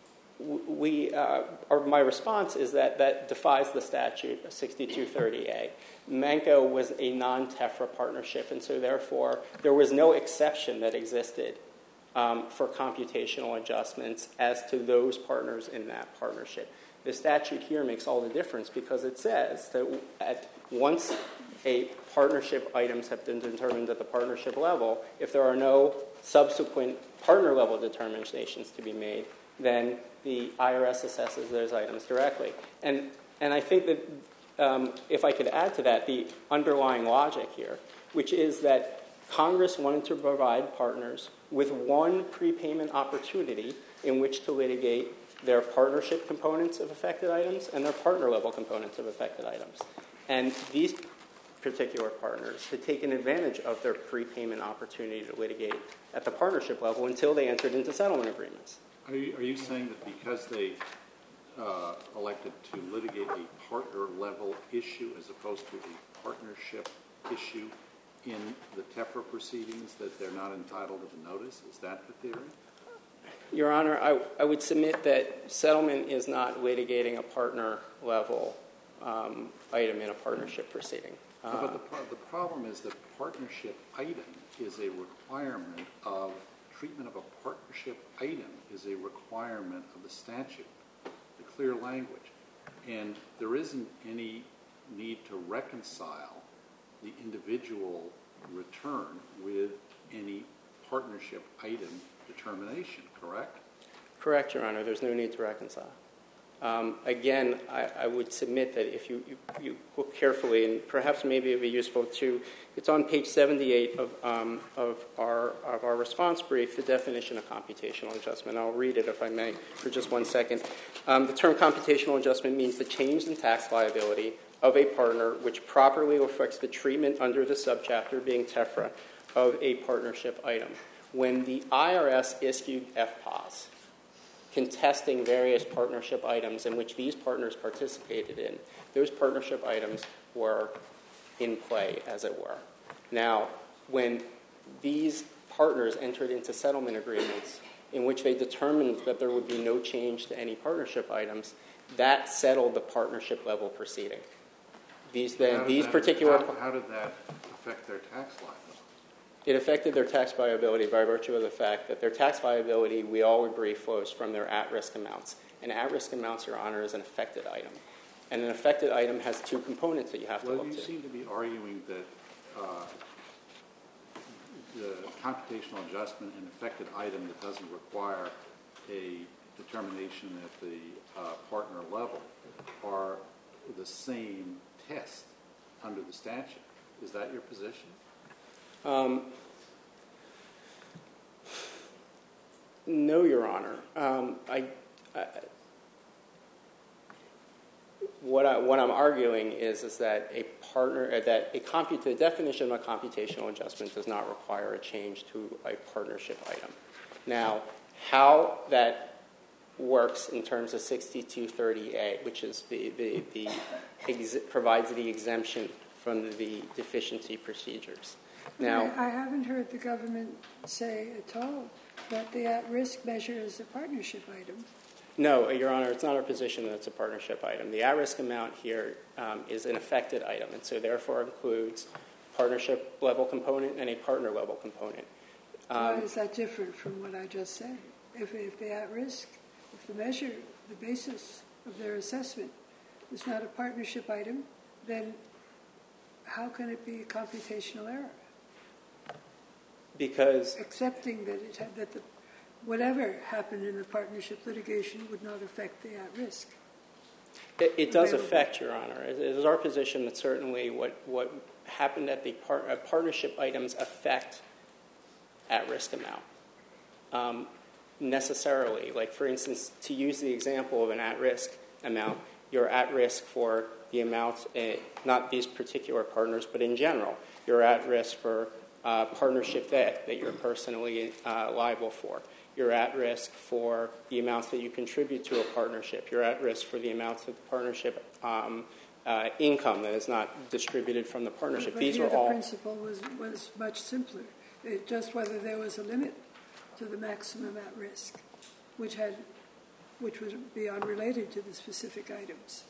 Speaker 9: we, uh, or my response is that that defies the statute, sixty-two thirty A. Manco was a non-T E F R A partnership, and so therefore there was no exception that existed um, for computational adjustments as to those partners in that partnership. The statute here makes all the difference because it says that at once a partnership items have been determined at the partnership level, if there are no subsequent partner level determinations to be made, then the I R S assesses those items directly. And and I think that um, if I could add to that the underlying logic here, which is that Congress wanted to provide partners with one prepayment opportunity in which to litigate their partnership components of affected items and their partner level components of affected items. And these particular partners had taken advantage of their prepayment opportunity to litigate at the partnership level until they entered into settlement agreements.
Speaker 4: Are you, are you saying that because they uh, elected to litigate a partner-level issue as opposed to a partnership issue in the T E F R A proceedings that they're not entitled to the notice? Is that the theory?
Speaker 9: Your Honor, I, I would submit that settlement is not litigating a partner-level um, item in a partnership proceeding. Uh,
Speaker 4: no, but the, pro- the problem is that partnership item is a requirement of treatment of a partnership item is a requirement of the statute, the clear language. And there isn't any need to reconcile the individual return with any partnership item determination, correct?
Speaker 9: Correct, Your Honor. There's no need to reconcile. Um, again, I, I would submit that if you, you, you look carefully, and perhaps maybe it would be useful to, it's on page seventy-eight of, um, of, our, of our response brief, the definition of computational adjustment. I'll read it, if I may, for just one second. Um, the term computational adjustment means the change in tax liability of a partner which properly reflects the treatment under the subchapter, being T E F R A, of a partnership item. When the I R S issued F P O S, contesting various partnership items in which these partners participated in, those partnership items were in play, as it were. Now, when these partners entered into settlement agreements in which they determined that there would be no change to any partnership items, that settled the partnership level proceeding. These, then, these
Speaker 4: that,
Speaker 9: particular...
Speaker 4: How, how did that affect their tax liability?
Speaker 9: It affected their tax liability by virtue of the fact that their tax liability, we all agree, flows from their at-risk amounts. And at-risk amounts, Your Honor, is an affected item. And an affected item has two components that you have to
Speaker 4: well,
Speaker 9: look
Speaker 4: you
Speaker 9: to.
Speaker 4: seem to be arguing that uh, computational adjustment and affected item that doesn't require a determination at the uh, partner level are the same test under the statute. Is that your position?
Speaker 9: Um, no, Your Honor. Um, I, I, what, I, what I'm arguing is, is that a partner, uh, that a comput- the definition of a computational adjustment does not require a change to a partnership item. Now, how that works in terms of sixty-two thirty A, which is the, the, the ex- provides the exemption from the deficiency procedures. Now,
Speaker 10: I, I haven't heard the government say at all that the at-risk measure is a partnership item.
Speaker 9: no, Your Honor, it's not our position that it's a partnership item. The at-risk amount here um, is an affected item, and so therefore includes partnership level component and a partner level component. Um,
Speaker 10: Why is that different from what I just said? If, if the at-risk, if the measure, the basis of their assessment is not a partnership item, then how can it be a computational error?
Speaker 9: Because
Speaker 10: Accepting that it had, that the, whatever happened in the partnership litigation would not affect the at-risk.
Speaker 9: it, it does
Speaker 10: Available.
Speaker 9: affect, Your Honor. It is our position that certainly what, what happened at the par- uh, partnership items affect at-risk amount. Um, necessarily. Like, for instance, to use the example of an at-risk amount, you're at risk for the amount, uh, not these particular partners, but in general. You're at risk for uh, partnership debt that you're personally uh, liable for. You're at risk for the amounts that you contribute to a partnership. You're at risk for the amounts of the partnership um, uh, income that is not distributed from the partnership.
Speaker 10: But
Speaker 9: These
Speaker 10: here
Speaker 9: are
Speaker 10: the
Speaker 9: all
Speaker 10: principle was, was much simpler. It, just whether there was a limit to the maximum at risk, which had, which would be unrelated to the specific items.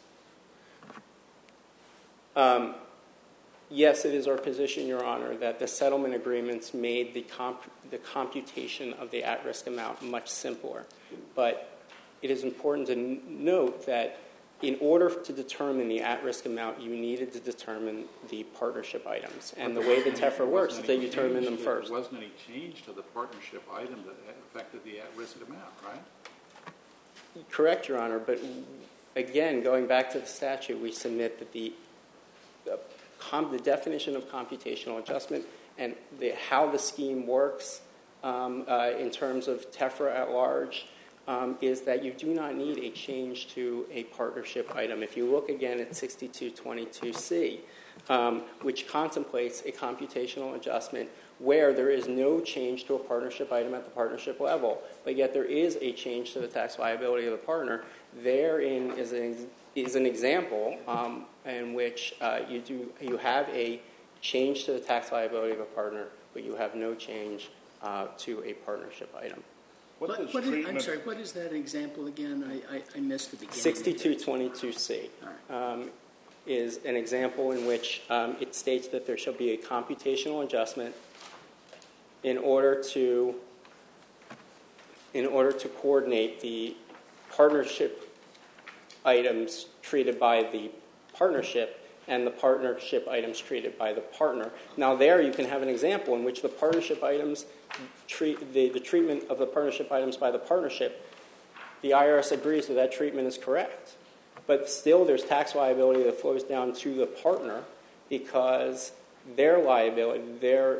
Speaker 9: Um, yes, it is our position, Your Honor, that the settlement agreements made the comp- the computation of the at-risk amount much simpler. But it is important to n- note that in order to determine the at-risk amount, you needed to determine the partnership items. And the way the TEFRA works is that you determine them first.
Speaker 4: There wasn't any change to the partnership item that affected the at-risk amount, right?
Speaker 9: Correct, Your Honor. But again, going back to the statute, we submit that the the, com- the definition of computational adjustment and the, how the scheme works um, uh, in terms of TEFRA at large um, is that you do not need a change to a partnership item. If you look again at sixty-two twenty-two C, um, which contemplates a computational adjustment where there is no change to a partnership item at the partnership level, but yet there is a change to the tax liability of the partner, therein is an, is an example um, in which uh, you do you have a change to the tax liability of a partner, but you have no change uh, to a partnership item.
Speaker 6: What
Speaker 8: What,
Speaker 6: does
Speaker 8: what is, I'm
Speaker 6: treatment-
Speaker 8: sorry, what is that example again? I, I, I missed the beginning.
Speaker 9: sixty-two twenty-two C um, is an example in which um, it states that there shall be a computational adjustment in order to in order to coordinate the partnership items treated by the partnership and the partnership items treated by the partner. Now there you can have an example in which the partnership items treat the, the treatment of the partnership items by the partnership, the I R S agrees that that treatment is correct. But still there's tax liability that flows down to the partner because their liability, their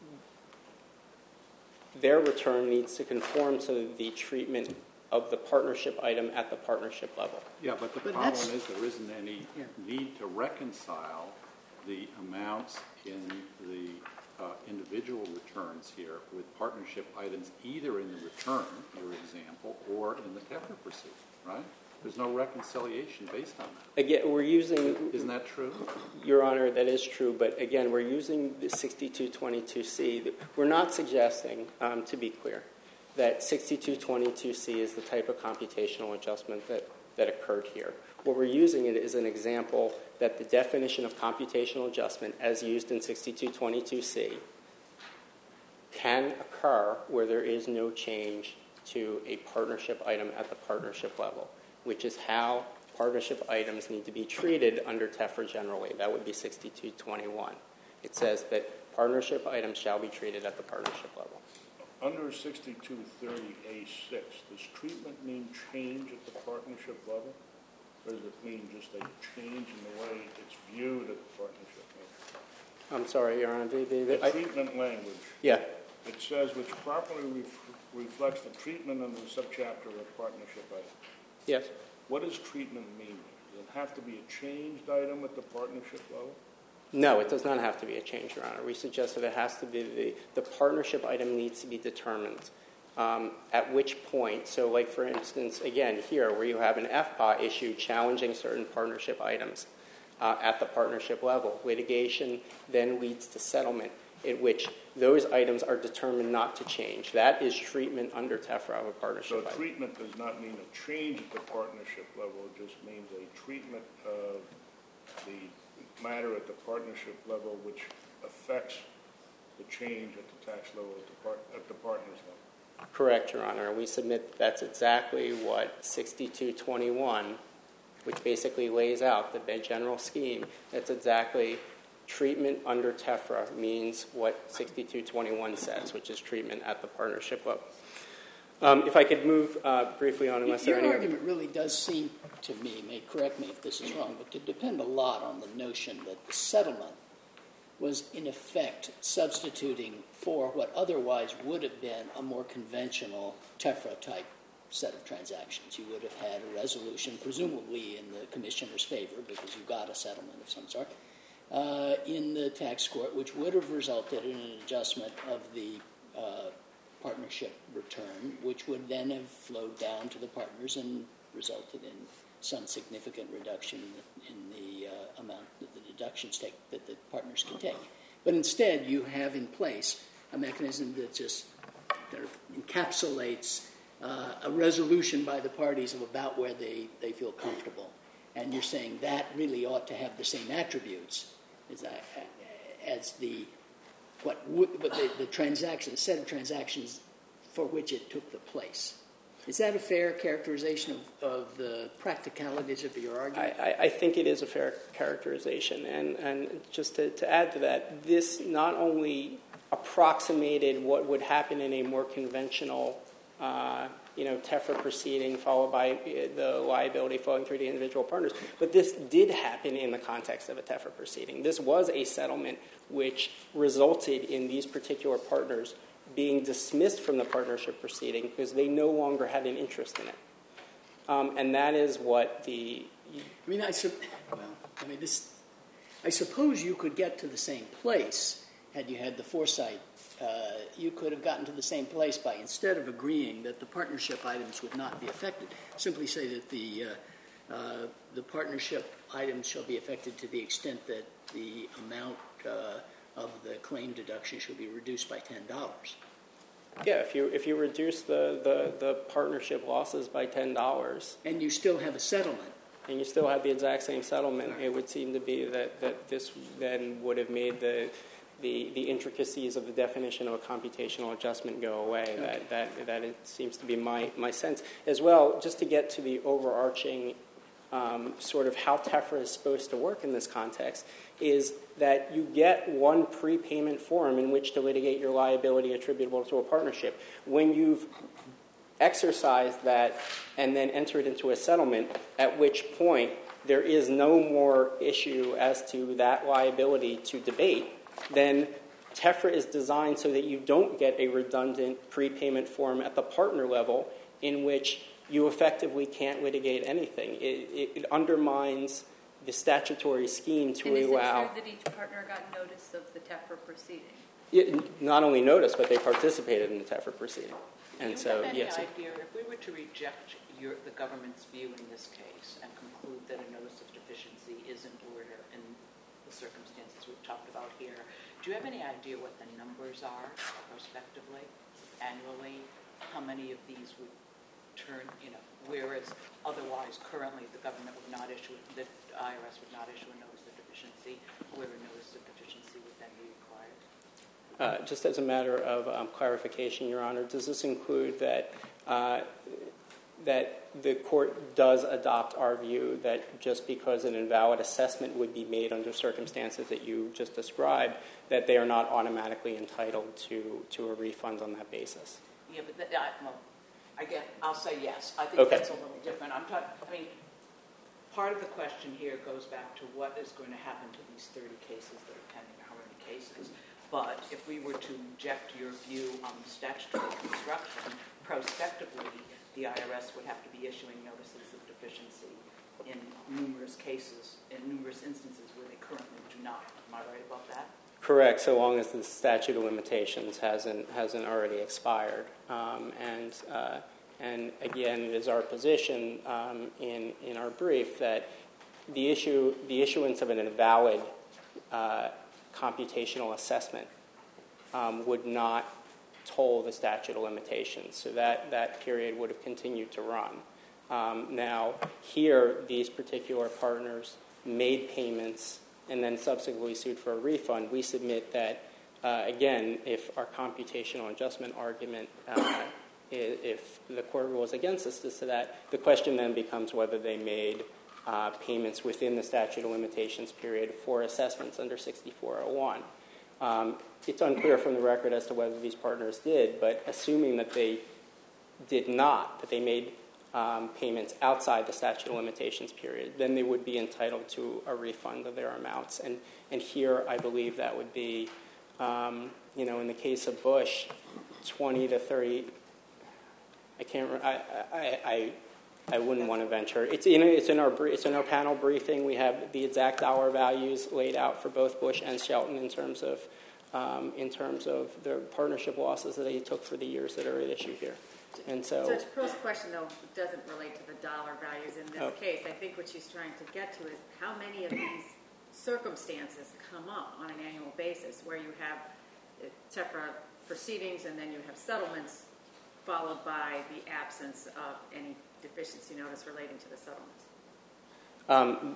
Speaker 9: their return needs to conform to the treatment of the partnership item at the partnership level.
Speaker 4: Yeah, but the
Speaker 8: But
Speaker 4: problem
Speaker 8: that's-
Speaker 4: is there isn't any
Speaker 8: Yeah.
Speaker 4: need to reconcile the amounts in the uh, individual returns here with partnership items either in the return, your example, or in the TEFRA proceeding, right? There's no reconciliation based on that.
Speaker 9: Again, we're using,
Speaker 4: Isn't that true?
Speaker 9: Your Honor, that is true, but again, we're using the sixty-two twenty-two C. We're not suggesting, um, to be clear, that sixty-two twenty-two C is the type of computational adjustment that, that occurred here. What we're using it is an example that the definition of computational adjustment as used in sixty-two twenty-two C can occur where there is no change to a partnership item at the partnership level, which is how partnership items need to be treated under TEFRA generally. That would be sixty-two twenty-one. It says that partnership items shall be treated at the partnership level.
Speaker 6: Under sixty-two thirty A six, does treatment mean change at the partnership level? Or does it mean just a change in the way it's viewed at the partnership level?
Speaker 9: I'm sorry, Your Honor. The, the,
Speaker 6: The
Speaker 9: the, I,
Speaker 6: treatment language.
Speaker 9: yeah.
Speaker 6: It says which properly ref- reflects the treatment under the subchapter of partnership item.
Speaker 9: Yes.
Speaker 6: What does treatment mean? Does it have to be a changed item at the partnership level?
Speaker 9: No, it does not have to be a change, Your Honor. We suggest that it has to be the, the partnership item needs to be determined. Um, at which point, so like for instance, again, here where you have an F P A issue challenging certain partnership items uh, at the partnership level, litigation then leads to settlement in which those items are determined not to change. That is treatment under TEFRA of a partnership
Speaker 6: So
Speaker 9: item.
Speaker 6: treatment does not mean a change at the partnership level, it just means a treatment of the matter at the partnership level which affects the change at the tax level at the, part, at the partner's level.
Speaker 9: Correct, Your Honor. We submit that's exactly what sixty-two twenty-one, which basically lays out the general scheme, that's exactly treatment under TEFRA means what sixty-two twenty-one says, which is treatment at the partnership level. Um, if I could move uh, briefly on, unless
Speaker 8: Your
Speaker 9: there are any
Speaker 8: argument really does seem to me, may correct me if this is wrong, but to depend a lot on the notion that the settlement was in effect substituting for what otherwise would have been a more conventional TEFRA-type set of transactions. You would have had a resolution, presumably in the commissioner's favor, because you got a settlement of some sort, uh, in the tax court, which would have resulted in an adjustment of the uh, partnership return, which would then have flowed down to the partners and resulted in some significant reduction in the, in the uh, amount that the deductions take that the partners can take. But instead, you have in place a mechanism that just kind of encapsulates uh, a resolution by the parties of about where they, they feel comfortable. And you're saying that really ought to have the same attributes as, I, as the what, would, what the, the transaction, the set of transactions for which it took the place. Is that a fair characterization of, of the practicalities of your argument?
Speaker 9: I, I think it is a fair characterization. And, and just to, to add to that, this not only approximated what would happen in a more conventional uh, you know, TEFRA proceeding followed by the liability flowing through the individual partners, but this did happen in the context of a TEFRA proceeding. This was a settlement which resulted in these particular partners being dismissed from the partnership proceeding because they no longer had an interest in it. Um, and that is what the...
Speaker 8: I mean, I, su- well, I mean, this, I suppose you could get to the same place had you had the foresight. Uh, you could have gotten to the same place by, instead of agreeing that the partnership items would not be affected, simply say that the, uh, uh, the partnership items shall be affected to the extent that the amount uh, of the claim deduction should be reduced by ten dollars.
Speaker 9: Yeah, if you if you reduce the, the, the partnership losses by ten dollars.
Speaker 8: And you still have a settlement.
Speaker 9: And you still have the exact same settlement, it would seem to be that, that this then would have made the, the the intricacies of the definition of a computational adjustment go away. Okay. That, that, that it seems to be my, my sense. As well, just to get to the overarching Um, sort of how TEFRA is supposed to work in this context, is that you get one prepayment form in which to litigate your liability attributable to a partnership. When you've exercised that and then entered into a settlement, at which point there is no more issue as to that liability to debate, then TEFRA is designed so that you don't get a redundant prepayment form at the partner level in which you effectively can't litigate anything. It, it, it undermines the statutory scheme to
Speaker 7: and
Speaker 9: allow...
Speaker 7: is it true that each partner got notice of the TEFRA proceeding?
Speaker 9: It, not only notice, but they participated in the TEFRA proceeding. And
Speaker 5: Do you
Speaker 9: so,
Speaker 5: have any
Speaker 9: yes.
Speaker 5: idea, if we were to reject your, the government's view in this case and conclude that a notice of deficiency is in order in the circumstances we've talked about here, do you have any idea what the numbers are prospectively, annually? How many of these would turn, you know, whereas otherwise currently the government would not issue, the I R S would not issue a notice of deficiency, where a notice of deficiency would then be required?
Speaker 9: Uh, just as a matter of um, clarification, Your Honor, does this include that uh, that the court does adopt our view that just because an invalid assessment would be made under circumstances that you just described, that they are not automatically entitled to, to a refund on that basis.
Speaker 5: Yeah, but that, I, well, I get, I'll say yes. I think
Speaker 9: Okay.
Speaker 5: that's a little different. I'm talking, I mean, part of the question here goes back to what is going to happen to these thirty cases that are pending, or how many cases. But if we were to reject your view on the statutory construction, prospectively, the I R S would have to be issuing notices of deficiency in numerous cases, in numerous instances where they currently do not. Am I right about that?
Speaker 9: Correct, so long as the statute of limitations hasn't hasn't already expired. Um, and uh, and again, it is our position um, in in our brief that the issue the issuance of an invalid uh, computational assessment um, would not toll the statute of limitations. So that, that period would have continued to run. Um, now, here, these particular partners made payments and then subsequently sued for a refund. We submit that, uh, again, if our computational adjustment argument, uh, if the court rules against us as to that, the question then becomes whether they made uh, payments within the statute of limitations period for assessments under sixty-four oh one. Um, it's unclear from the record as to whether these partners did, but assuming that they did not, that they made um, payments outside the statute of limitations period, then they would be entitled to a refund of their amounts. And, and here, I believe that would be, um, you know, in the case of Bush, twenty to thirty. I can't. I. I. I I wouldn't want to venture. It's in, it's in our it's in our panel briefing. We have the exact dollar values laid out for both Bush and Shelton in terms of um, in terms of the partnership losses that they took for the years that are at issue here. And so,
Speaker 7: Judge Pearl's question though doesn't relate to the dollar values in this
Speaker 9: oh.
Speaker 7: case. I think what she's trying to get to is how many of these circumstances come up on an annual basis where you have uh, TEFRA proceedings and then you have settlements followed by the absence of any deficiency notice relating to the settlements?
Speaker 9: Um,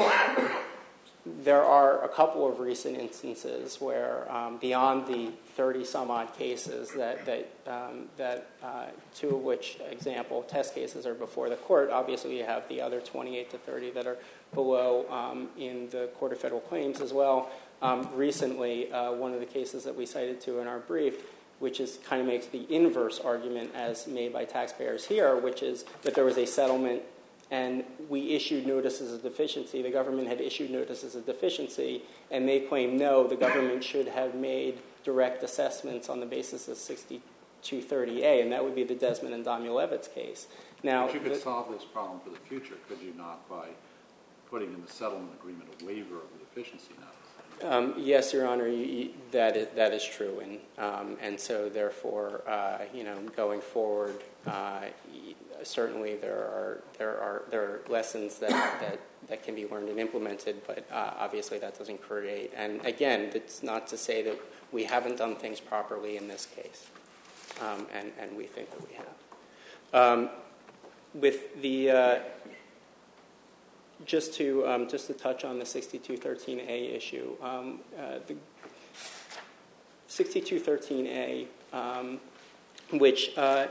Speaker 9: there are a couple of recent instances where, um, beyond the thirty-some-odd cases that, that, um, that uh, two of which, example, test cases are before the court, obviously you have the other twenty-eight to thirty that are below um, in the Court of Federal Claims as well. Um, recently, uh, one of the cases that we cited to in our brief, which is kind of makes the inverse argument as made by taxpayers here, which is that there was a settlement and we issued notices of deficiency. The government had issued notices of deficiency, and they claim, no, the government should have made direct assessments on the basis of sixty-two thirty A, and that would be the Desmond and Domulevitz case. Now,
Speaker 4: but you could
Speaker 9: the,
Speaker 4: solve this problem for the future, could you not, by putting in the settlement agreement a waiver of the deficiency notice?
Speaker 9: Um, yes, Your Honor, you, you, that is that is true, and um, and so therefore, uh, you know, going forward, uh, certainly there are there are there are lessons that, that, that can be learned and implemented, but uh, obviously that doesn't create. And again, it's not to say that we haven't done things properly in this case, um, and and we think that we have. Um, with the uh, Just to um, just to touch on the sixty-two thirteen A issue, um, uh, the sixty-two thirteen A, um, which uh,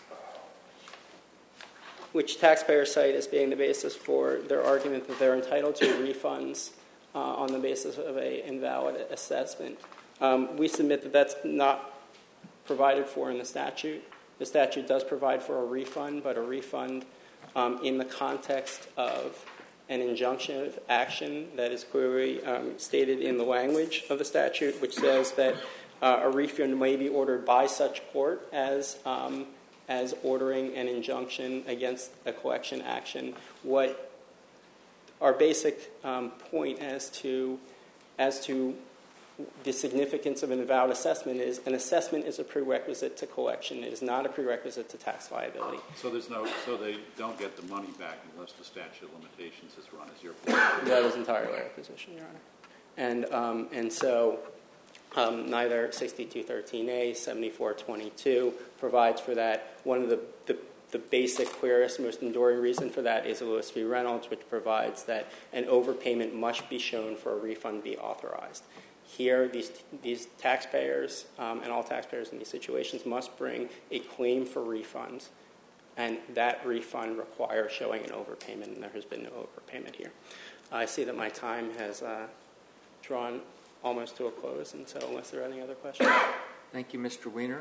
Speaker 9: which taxpayers cite as being the basis for their argument that they're entitled to refunds uh, on the basis of a invalid assessment, um, we submit that that's not provided for in the statute. The statute does provide for a refund, but a refund um, in the context of an injunction of action that is clearly um, stated in the language of the statute, which says that uh, a refund may be ordered by such court as um, as ordering an injunction against a collection action. What our basic um, point as to as to the significance of an invalid assessment is an assessment is a prerequisite to collection. It is not a prerequisite to tax liability.
Speaker 4: So there's no, so they don't get the money back unless the statute of limitations is run, as your position.
Speaker 9: That is entirely our position, Your Honor. And um, and so um, neither sixty-two thirteen A, seventy-four twenty-two provides for that. One of the, the the basic, clearest, most enduring reason for that is Lewis v. Reynolds, which provides that an overpayment must be shown for a refund be authorized. Here, these these taxpayers um, and all taxpayers in these situations must bring a claim for refunds and that refund requires showing an overpayment, and there has been no overpayment here. I see that my time has uh, drawn almost to a close, and so unless there are any other questions.
Speaker 1: Thank you, Mister Weiner.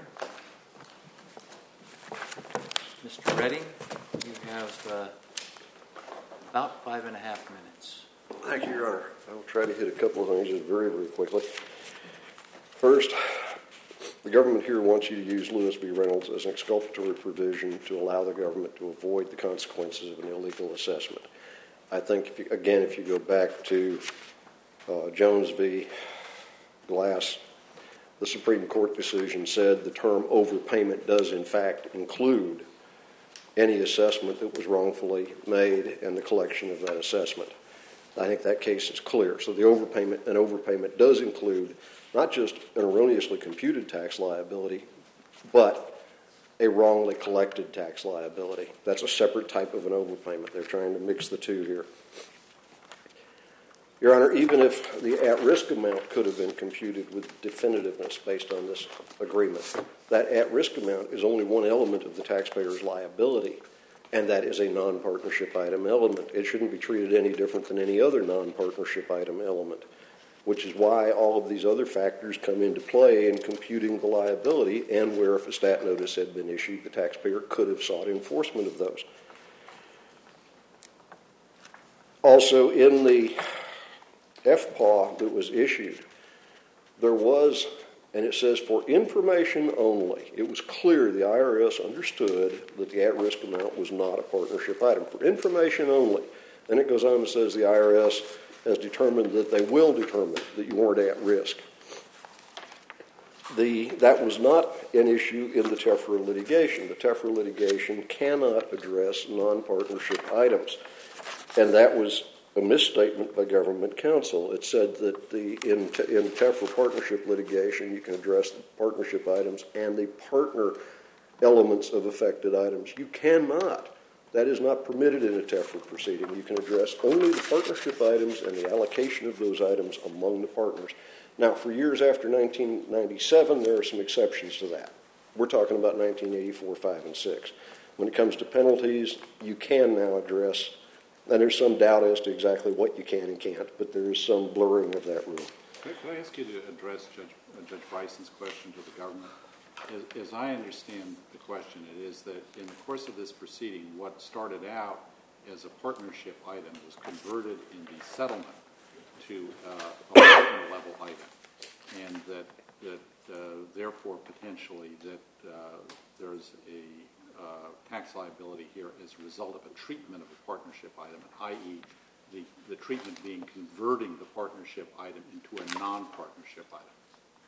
Speaker 1: Mister Redding, you have uh, about five and a half minutes.
Speaker 2: Thank you, Your Honor. I will try to hit a couple of things just very, very quickly. First, the government here wants you to use Lewis v. Reynolds as an exculpatory provision to allow the government to avoid the consequences of an illegal assessment. I think, if you, again, if you go back to uh, Jones v. Glass, the Supreme Court decision said the term overpayment does, in fact, include any assessment that was wrongfully made and the collection of that assessment. I think that case is clear. So the overpayment, an overpayment does include not just an erroneously computed tax liability, but a wrongly collected tax liability. That's a separate type of an overpayment. They're trying to mix the two here. Your Honor, even if the at-risk amount could have been computed with definitiveness based on this agreement, that at-risk amount is only one element of the taxpayer's liability, and that is a non-partnership item element. It shouldn't be treated any different than any other non-partnership item element, which is why all of these other factors come into play in computing the liability, and where if a stat notice had been issued, the taxpayer could have sought enforcement of those. Also, in the F P A W that was issued, there was, and it says for information only, it was clear the I R S understood that the at-risk amount was not a partnership item. For information only. Then it goes on and says the I R S has determined that they will determine that you weren't at risk. The, that was not an issue in the TEFRA litigation. The TEFRA litigation cannot address non-partnership items, and that was a misstatement by government counsel. It said that the in, in TEFRA partnership litigation, you can address the partnership items and the partner elements of affected items. You cannot. That is not permitted in a TEFRA proceeding. You can address only the partnership items and the allocation of those items among the partners. Now, for years after nineteen ninety-seven, there are some exceptions to that. We're talking about nineteen eighty-four, five, and six. When it comes to penalties, you can now address, and there's some doubt as to exactly what you can and can't, but there is some blurring of that rule.
Speaker 4: Could I ask you to address Judge, uh, Judge Bryson's question to the government? As, as I understand the question, it is that in the course of this proceeding, what started out as a partnership item was converted in the settlement to uh, a partner-level item, and that, that uh, therefore potentially that uh, there's a Uh, tax liability here as a result of a treatment of a partnership item, that is the, the treatment being converting the partnership item into a non-partnership item.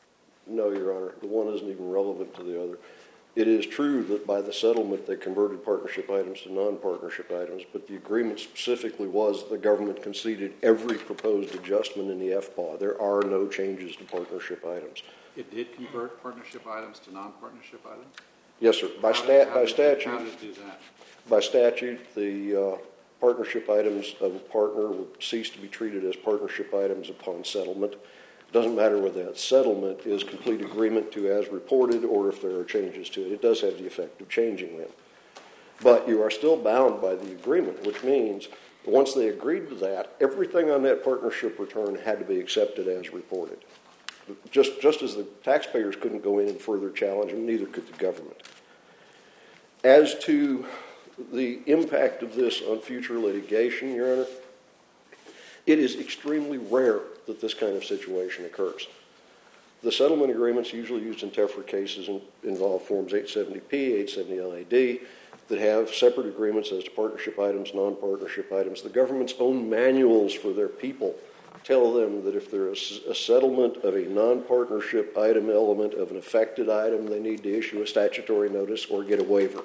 Speaker 2: No, Your Honor. The one isn't even relevant to the other. It is true that by the settlement they converted partnership items to non-partnership items, but the agreement specifically was the government conceded every proposed adjustment in the F P A W. There are no changes to partnership items.
Speaker 4: It did convert partnership items to non-partnership items?
Speaker 2: Yes, sir. By, stat,
Speaker 4: did,
Speaker 2: by
Speaker 4: did,
Speaker 2: statute,
Speaker 4: how did it do that?
Speaker 2: By statute, the uh, partnership items of a partner will cease to be treated as partnership items upon settlement. It doesn't matter whether that settlement is complete agreement to as reported or if there are changes to it. It does have the effect of changing them. But you are still bound by the agreement, which means once they agreed to that, everything on that partnership return had to be accepted as reported. Just, just as the taxpayers couldn't go in and further challenge them, neither could the government. As to the impact of this on future litigation, Your Honor, it is extremely rare that this kind of situation occurs. The settlement agreements usually used in TEFRA cases involve Forms eight seventy P, eight seventy L A D, that have separate agreements as to partnership items, non-partnership items. The government's own manuals for their people tell them that if there is a settlement of a non-partnership item element of an affected item, they need to issue a statutory notice or get a waiver.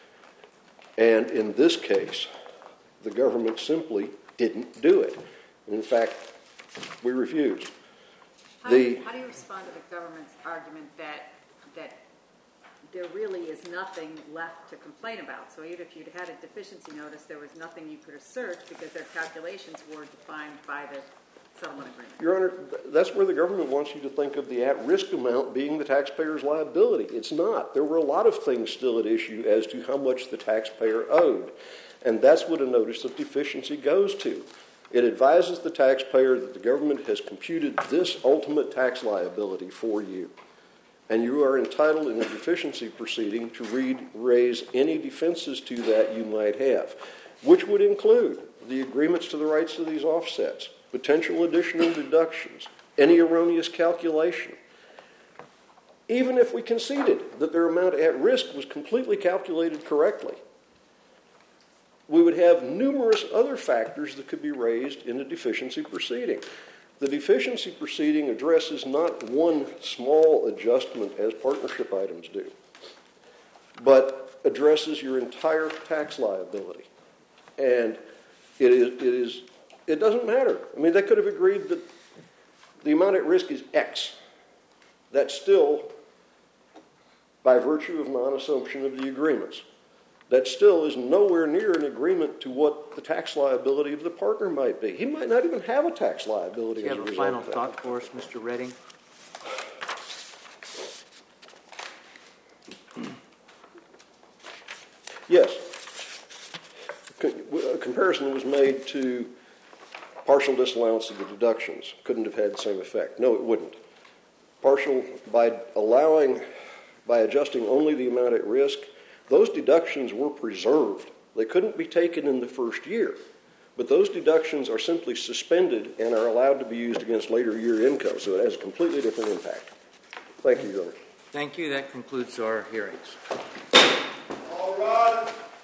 Speaker 2: And in this case, the government simply didn't do it. And in fact, we refused.
Speaker 7: How,
Speaker 2: the,
Speaker 7: do you, how do you respond to the government's argument that that there really is nothing left to complain about? So even if you'd had a deficiency notice, there was nothing you could assert because their calculations were defined by the settlement agreement.
Speaker 2: Your Honor, th- that's where the government wants you to think of the at-risk amount being the taxpayer's liability. It's not. There were a lot of things still at issue as to how much the taxpayer owed. And that's what a notice of deficiency goes to. It advises the taxpayer that the government has computed this ultimate tax liability for you. And you are entitled in a deficiency proceeding to read, raise any defenses to that you might have, which would include the agreements to the rights of these offsets, potential additional deductions, any erroneous calculation. Even if we conceded that their amount at risk was completely calculated correctly, we would have numerous other factors that could be raised in a deficiency proceeding. The deficiency proceeding addresses not one small adjustment as partnership items do, but addresses your entire tax liability. And it is, it is, it doesn't matter. I mean, they could have agreed that the amount at risk is X. That's still, by virtue of non-assumption of the agreements, that still is nowhere near an agreement to what the tax liability of the partner might be. He might not even have a tax liability
Speaker 1: Do you
Speaker 2: as a
Speaker 1: have a
Speaker 2: result
Speaker 1: final
Speaker 2: of that.
Speaker 1: thought for us, Mister Redding?
Speaker 2: Yes. A comparison was made to partial disallowance of the deductions. Couldn't have had the same effect. No, it wouldn't. Partial, by allowing, by adjusting only the amount at risk, those deductions were preserved. They couldn't be taken in the first year. But those deductions are simply suspended and are allowed to be used against later year income. So it has a completely different impact. Thank you, Your Honor.
Speaker 1: Thank you. That concludes our hearings.
Speaker 6: All rise.